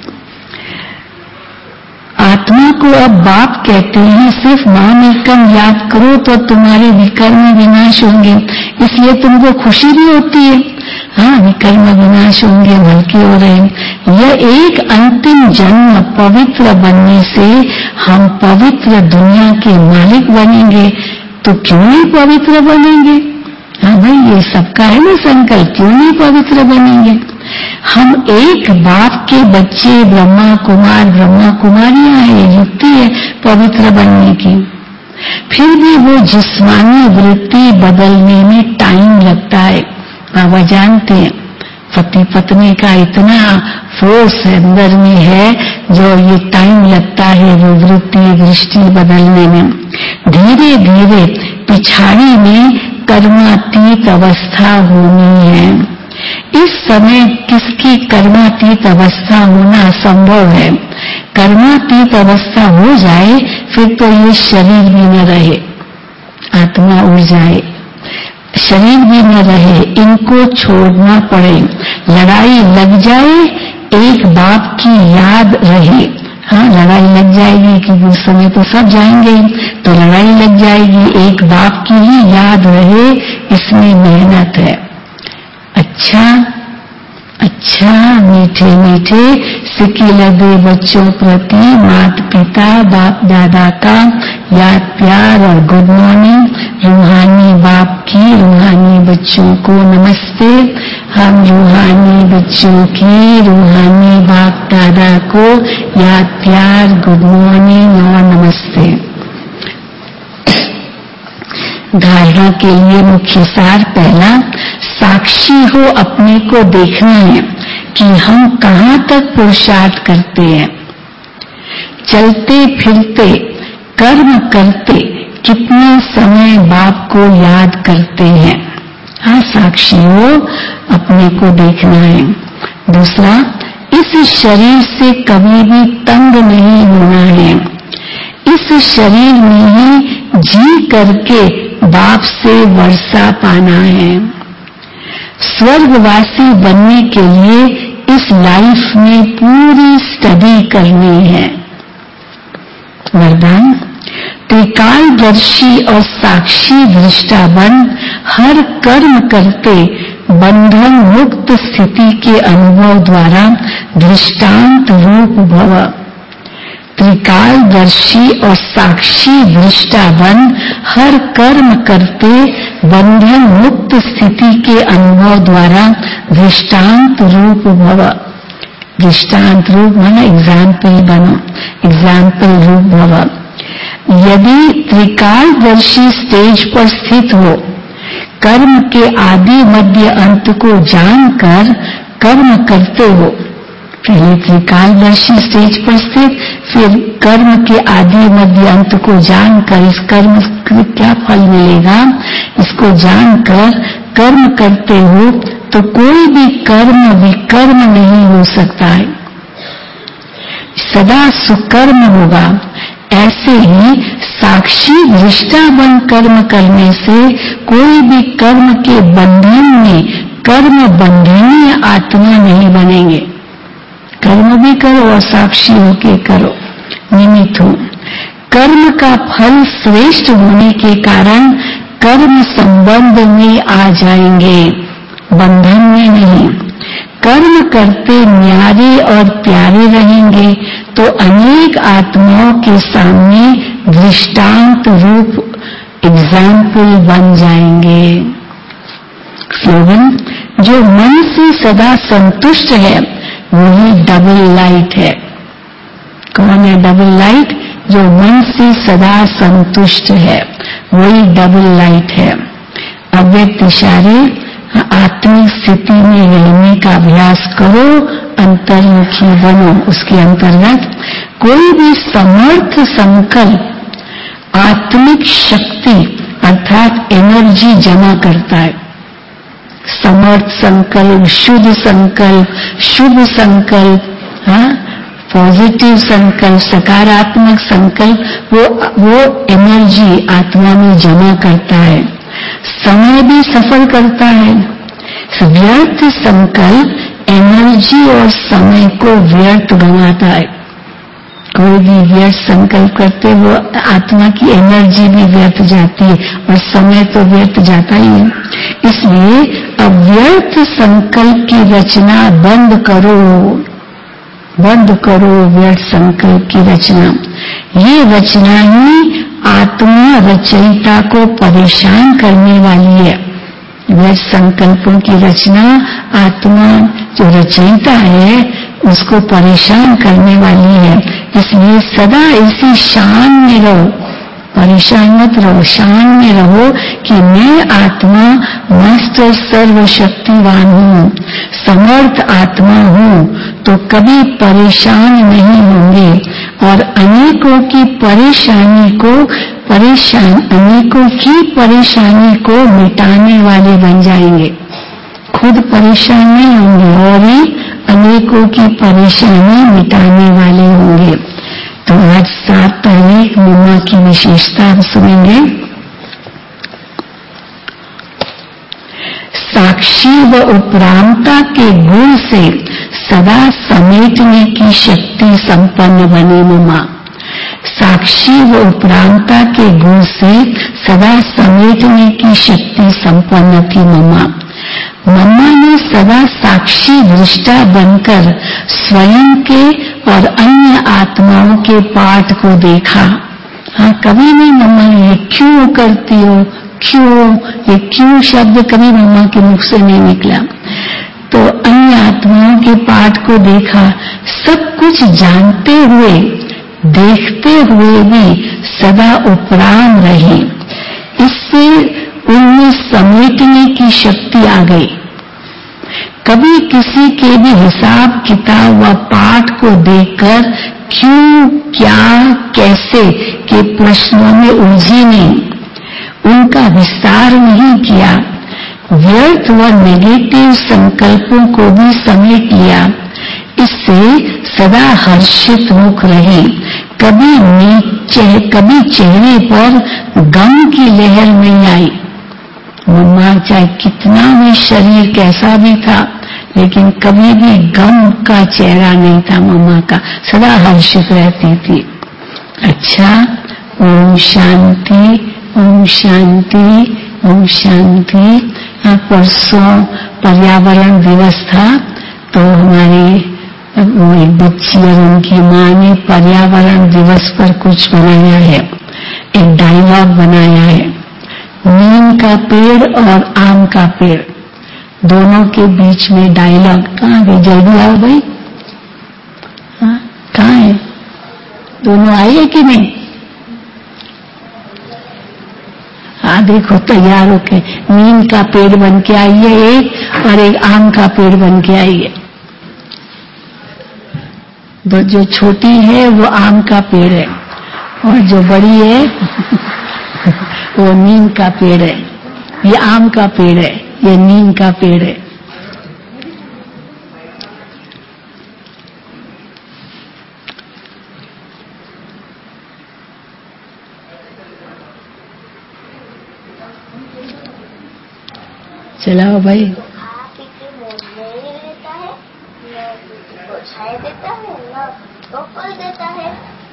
आत्मा को अब बाप कहते हैं, सिर्फ माम एकम याद करो तो तुम्हारे विकर्म विनाश होंगे। इसलिए तुमको खुशी भी होती है। हाँ, विकर्म विनाश होंगे, हल्के हो रहे हैं। यह एक अंतिम जन्म पवित्र बनने से हम पवित्र दुनिया के मालिक बनेंगे। तो क्यों नहीं पवित्र बनेंगे? हाँ भाई, ये सबका है ना संकल्प, क्यों नहीं पवित्र बनेंगे। हम एक बाप के बच्चे ब्रह्मा कुमार ब्रह्मा कुमारियां हैं, युक्ति है पवित्र बनने की। फिर भी वो जिस्मानी वृत्ति बदलने में टाइम लगता है। बाबा जानते हैं पति पत्नी का इतना फोर्स अंदर में है, जो ये टाइम लगता है वो वृत्ति दृष्टि बदलने में। धीरे धीरे पिछाड़ी में कर्मातीत अवस्था होनी है। इस समय किसकी कर्मातीत अवस्था होना संभव है? कर्मातीत अवस्था हो जाए फिर तो ये शरीर भी न रहे। आत्मा उड़ जाए, शरीर भी न रहे, इनको छोड़ना पड़े, लड़ाई लग जाए, एक बाप की याद रहे। हाँ, लड़ाई लग जाएगी क्योंकि उस समय तो सब जाएंगे, तो लड़ाई लग जाएगी, एक बाप की ही याद रहे, इसमें मेहनत है। अच्छा अच्छा मीठे मीठे सिक्के लगे बच्चों प्रति माता पिता बाप दादा का याद प्यार और गुड मॉर्निंग। रूहानी बाप की रूहानी बच्चों को नमस्ते। हम रूहानी बच्चों की रूहानी बाप दादा को याद प्यार गुड मॉर्निंग और नमस्ते। धारणा के लिए मुख्य सार पहला, साक्षी हो अपने को देखना है कि हम कहाँ तक पुरुषार्थ करते हैं, चलते फिरते कर्म करते कितना समय बाप को याद करते हैं। हाँ, साक्षी हो अपने को देखना है। दूसरा, इस शरीर से कभी भी तंग नहीं होना है, इस शरीर में ही जी करके बाप से वर्षा पाना है। स्वर्गवासी बनने के लिए इस लाइफ में पूरी स्टडी करनी है। वरदान, त्रिकालदर्शी और साक्षी दृष्टा बन हर कर्म करते बंधन मुक्त स्थिति के अनुभव द्वारा दृष्टांत रूप भव। त्रिकालदर्शी और साक्षी दृष्टा बन हर कर्म करते बंधन मुक्त स्थिति के अनुभव द्वारा दृष्टांत रूप भव। दृष्टांत रूप माना एग्जाम्पल बनो, एग्जाम्पल रूप भव। यदि त्रिकालदर्शी स्टेज पर स्थित हो, कर्म के आदि मध्य अंत को जानकर कर्म करते हो, पहले त्रिकालदर्शी स्टेज पर स्थित, फिर कर्म के आदि मध्य अंत को जानकर इस कर्म से क्या फल मिलेगा इसको जानकर कर्म करते हो, तो कोई भी कर्म विकर्म नहीं हो सकता है, सदा सुकर्म होगा। ऐसे ही साक्षी दृष्टा बन कर्म करने से कोई भी कर्म के बंधन में कर्म बंधनीय आत्मा नहीं बनेंगे। कर्म भी करो और साक्षी होके करो, निमित्त हो। कर्म का फल श्रेष्ठ होने के कारण कर्म संबंध में आ जाएंगे, बंधन में नहीं। कर्म करते न्यारे और प्यारे रहेंगे तो अनेक आत्माओं के सामने दृष्टांत रूप एग्जाम्पल बन जाएंगे। स्लोगन, जो मन से सदा संतुष्ट है वही डबल लाइट है। कौन है डबल लाइट? जो मन से सदा संतुष्ट है वही डबल लाइट है। अव्यक्त इशारे आत्मिक स्थिति में रहने का अभ्यास करो, अंतर्मुखी बनो। उसके अंतर्गत कोई भी समर्थ संकल्प आत्मिक शक्ति अर्थात एनर्जी जमा करता है। समर्थ संकल्प, शुद्ध संकल्प, शुभ संकल्प, हाँ, पॉजिटिव संकल्प, सकारात्मक संकल्प, वो वो एनर्जी आत्मा में जमा करता है, समय भी सफल करता है। व्यर्थ संकल्प एनर्जी और समय को व्यर्थ बनाता है। कोई भी व्यर्थ संकल्प करते वो आत्मा की एनर्जी भी व्यर्थ जाती है और समय तो व्यर्थ जाता ही है। इसलिए अव्यर्थ संकल्प की रचना बंद करो, बंद करो व्यर्थ संकल्प की रचना। ये रचना ही आत्मा रचयिता को परेशान करने वाली है। व्यर्थ संकल्पों की रचना आत्मा जो रचयिता है उसको परेशान करने वाली है। इसलिए सदा इसी शान में रहो, परेशान मत रहो, शान में रहो कि मैं आत्मा मस्त और सर्वशक्तिवान हूँ, समर्थ आत्मा हूँ, तो कभी परेशान नहीं होंगे और अनेकों की परेशानी को परेशान अनेकों की परेशानी को मिटाने वाले बन जाएंगे। खुद परेशान नहीं होंगे और ही अनेकों की परेशानी मिटाने वाले होंगे। तो आज सात तारीख मम्मा की विशेषता हम सुनेंगे। साक्षी व उपरामता के गुण से सदा समेटने की शक्ति संपन्न बनी ममा। साक्षी व उपरामता के गुण से सदा समेटने की शक्ति संपन्न थी ममा। मम्मा ने सदा साक्षी दृष्टा बनकर स्वयं के और अन्य आत्माओं के पाठ को देखा। हाँ, कभी नहीं मम्मा ये क्यों करती हो, क्यों, ये क्यों शब्द कभी मम्मा के मुख से नहीं निकला। तो अन्य आत्माओं के पाठ को देखा, सब कुछ जानते हुए, देखते हुए भी सदा उपराम रहे। इससे उनमें समेटने की शक्ति आ गई। कभी किसी के भी हिसाब किताब व पाठ को देखकर क्यों, क्या, कैसे के प्रश्नों में उलझी नहीं, उनका विस्तार नहीं किया, व्यर्थ व नेगेटिव संकल्पों को भी समेट लिया। इससे सदा हर्षित मुख रहे। कभी नीचे, कभी चेहरे पर गम की लहर नहीं आई। मम्मा चाहे कितना भी शरीर कैसा भी था, लेकिन कभी भी गम का चेहरा नहीं था मम्मा का, सदा हर्षित रहती थी। अच्छा, ओम शांति, ओम शांति, ओम शांति। परसों पर्यावरण दिवस था, तो हमारी वो एक बच्ची और उनकी माँ ने पर्यावरण दिवस पर कुछ बनाया है, एक डायलॉग बनाया है। नीम का पेड़ और आम का पेड़ दोनों के बीच में डायलॉग। कहाँ गए, जल्दी आओ भाई। हाँ, कहाँ है, दोनों आए है कि नहीं? हाँ देखो, तैयार होके नीम का पेड़ बन के आई है एक, और एक आम का पेड़ बन के आई है। तो जो छोटी है वो आम का पेड़ है, और जो बड़ी है वो नीम का पेड़ है। ये आम का पेड़ है, ये नीम का पेड़ है। चलाओ भाई। छाया देता है ना तो फल देता है।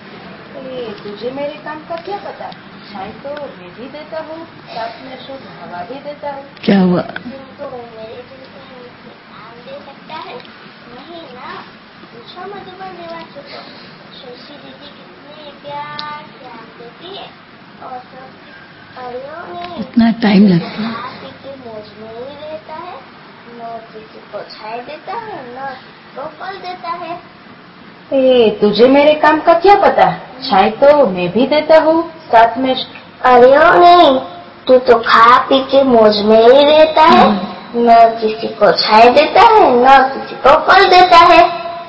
तुझे मेरे काम का क्या पता, छाया तो मैं भी देता हूँ, साथ में शुद्ध हवा भी देता हूँ। क्या हुआ? तो मेरे जैसे आम दे सकता है? नहीं ना, पूछो मधुबन निवासी को। शशि दीदी कितने प्यार से आम देती है, और सब इतना टाइम लगता है। के मौज में ही रहता है, न किसी को छाया देता है न तो फल देता है। ए, तुझे मेरे काम का क्या पता, छाया तो मैं भी देता हूँ, साथ में। अरे नहीं, तू तो खा पी के मौज में ही रहता है, न किसी को छाया देता है न किसी को फल देता है।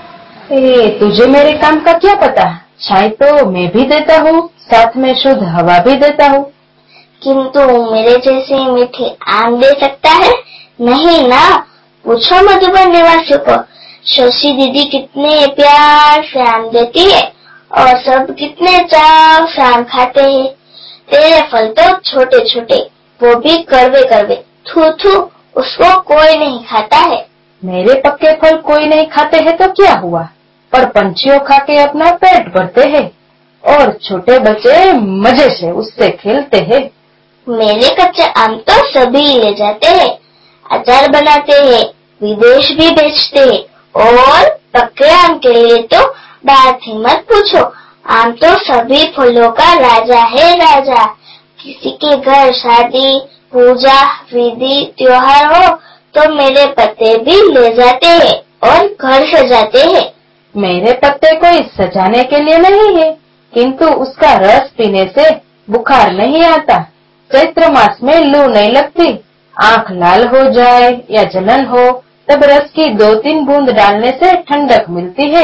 ए, तुझे मेरे काम का क्या पता, छाया तो मैं भी देता हूँ, साथ में शुद्ध हवा भी देता हूँ। किंतु मेरे जैसे मीठे आम दे सकता है? नहीं ना, पूछो मधुबन निवासी को। शशि दीदी कितने प्यार से आम देती है, और सब कितने चाव से आम खाते हैं। तेरे फल तो छोटे छोटे, वो भी कड़वे कड़वे, थू थू, उसको कोई नहीं खाता है। मेरे पक्के फल कोई नहीं खाते हैं तो क्या हुआ, पर पंछियों खा के अपना पेट भरते हैं, और छोटे बच्चे मजे से उससे खेलते हैं। मेरे कच्चे आम तो सभी ले जाते हैं, अचार बनाते हैं, विदेश भी बेचते हैं, और पक्के आम के लिए तो बात ही मत पूछो। आम तो सभी फलों का राजा है, राजा। किसी के घर शादी, पूजा, विधि, त्योहार हो तो मेरे पत्ते भी ले जाते हैं और घर सजाते हैं। मेरे पत्ते कोई सजाने के लिए नहीं है, किंतु उसका रस पीने से बुखार नहीं आता, चैत्र मास में लू नहीं लगती, आंख लाल हो जाए या जलन हो तब रस की दो तीन बूंद डालने से ठंडक मिलती है।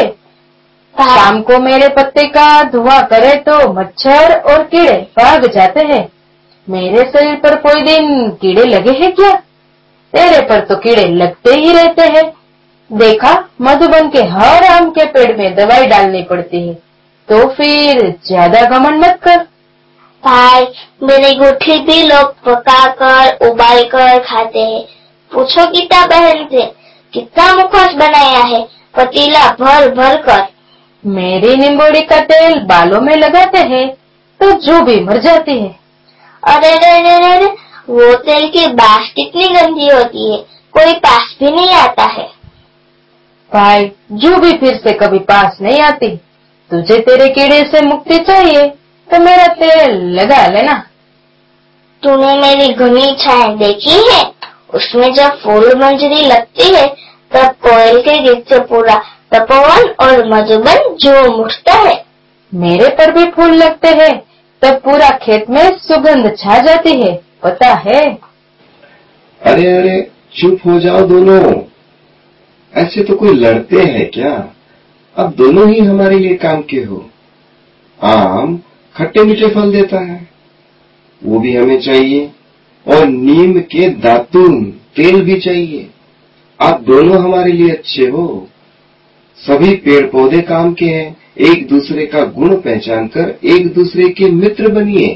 शाम को मेरे पत्ते का धुआं करे तो मच्छर और कीड़े भाग जाते हैं। मेरे शरीर पर कोई दिन कीड़े लगे हैं क्या? तेरे पर तो कीड़े लगते ही रहते हैं। देखा, मधुबन के हर आम के पेड़ में दवाई डालनी पड़ती है, तो फिर ज्यादा घमंड मत कर। भाई, मेरी गुठली भी लोग पका कर उबाल कर खाते हैं, पूछो गीता बहन से, कितना मुखौस बनाया है पतीला भर भर कर। मेरी निम्बोड़ी का तेल बालों में लगाते हैं तो जू भी मर जाती है। अरे रे रे रे रे, वो तेल की बास कितनी गंदी होती है, कोई पास भी नहीं आता है। भाई जू भी फिर से कभी पास नहीं आती। तुझे तेरे कीड़े से मुक्ति चाहिए तो मेरा तेल लगा लेना। तूने मेरी घनी छाया देखी है, उसमें जब फूल मंजरी लगती है तब कोयल के गीत से पूरा तपोवन और मधुबन झूम उठता है। मेरे पर भी फूल लगते हैं तब पूरा खेत में सुगंध छा जाती है, पता है। अरे अरे चुप हो जाओ दोनों, ऐसे तो कोई लड़ते हैं क्या? अब दोनों ही हमारे लिए काम के हो। आम खट्टे मीठे फल देता है, वो भी हमें चाहिए, और नीम के दातुन तेल भी चाहिए। आप दोनों हमारे लिए अच्छे हो। सभी पेड़ पौधे काम के हैं, एक दूसरे का गुण पहचान कर एक दूसरे के मित्र बनिए।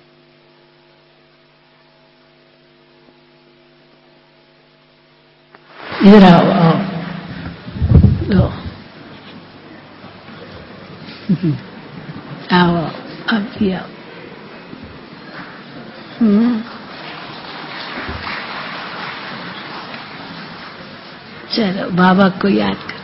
इधर आओ, आओ, लो, आओ, अब भी आओ। हम्म, चलो बाबा को याद कर।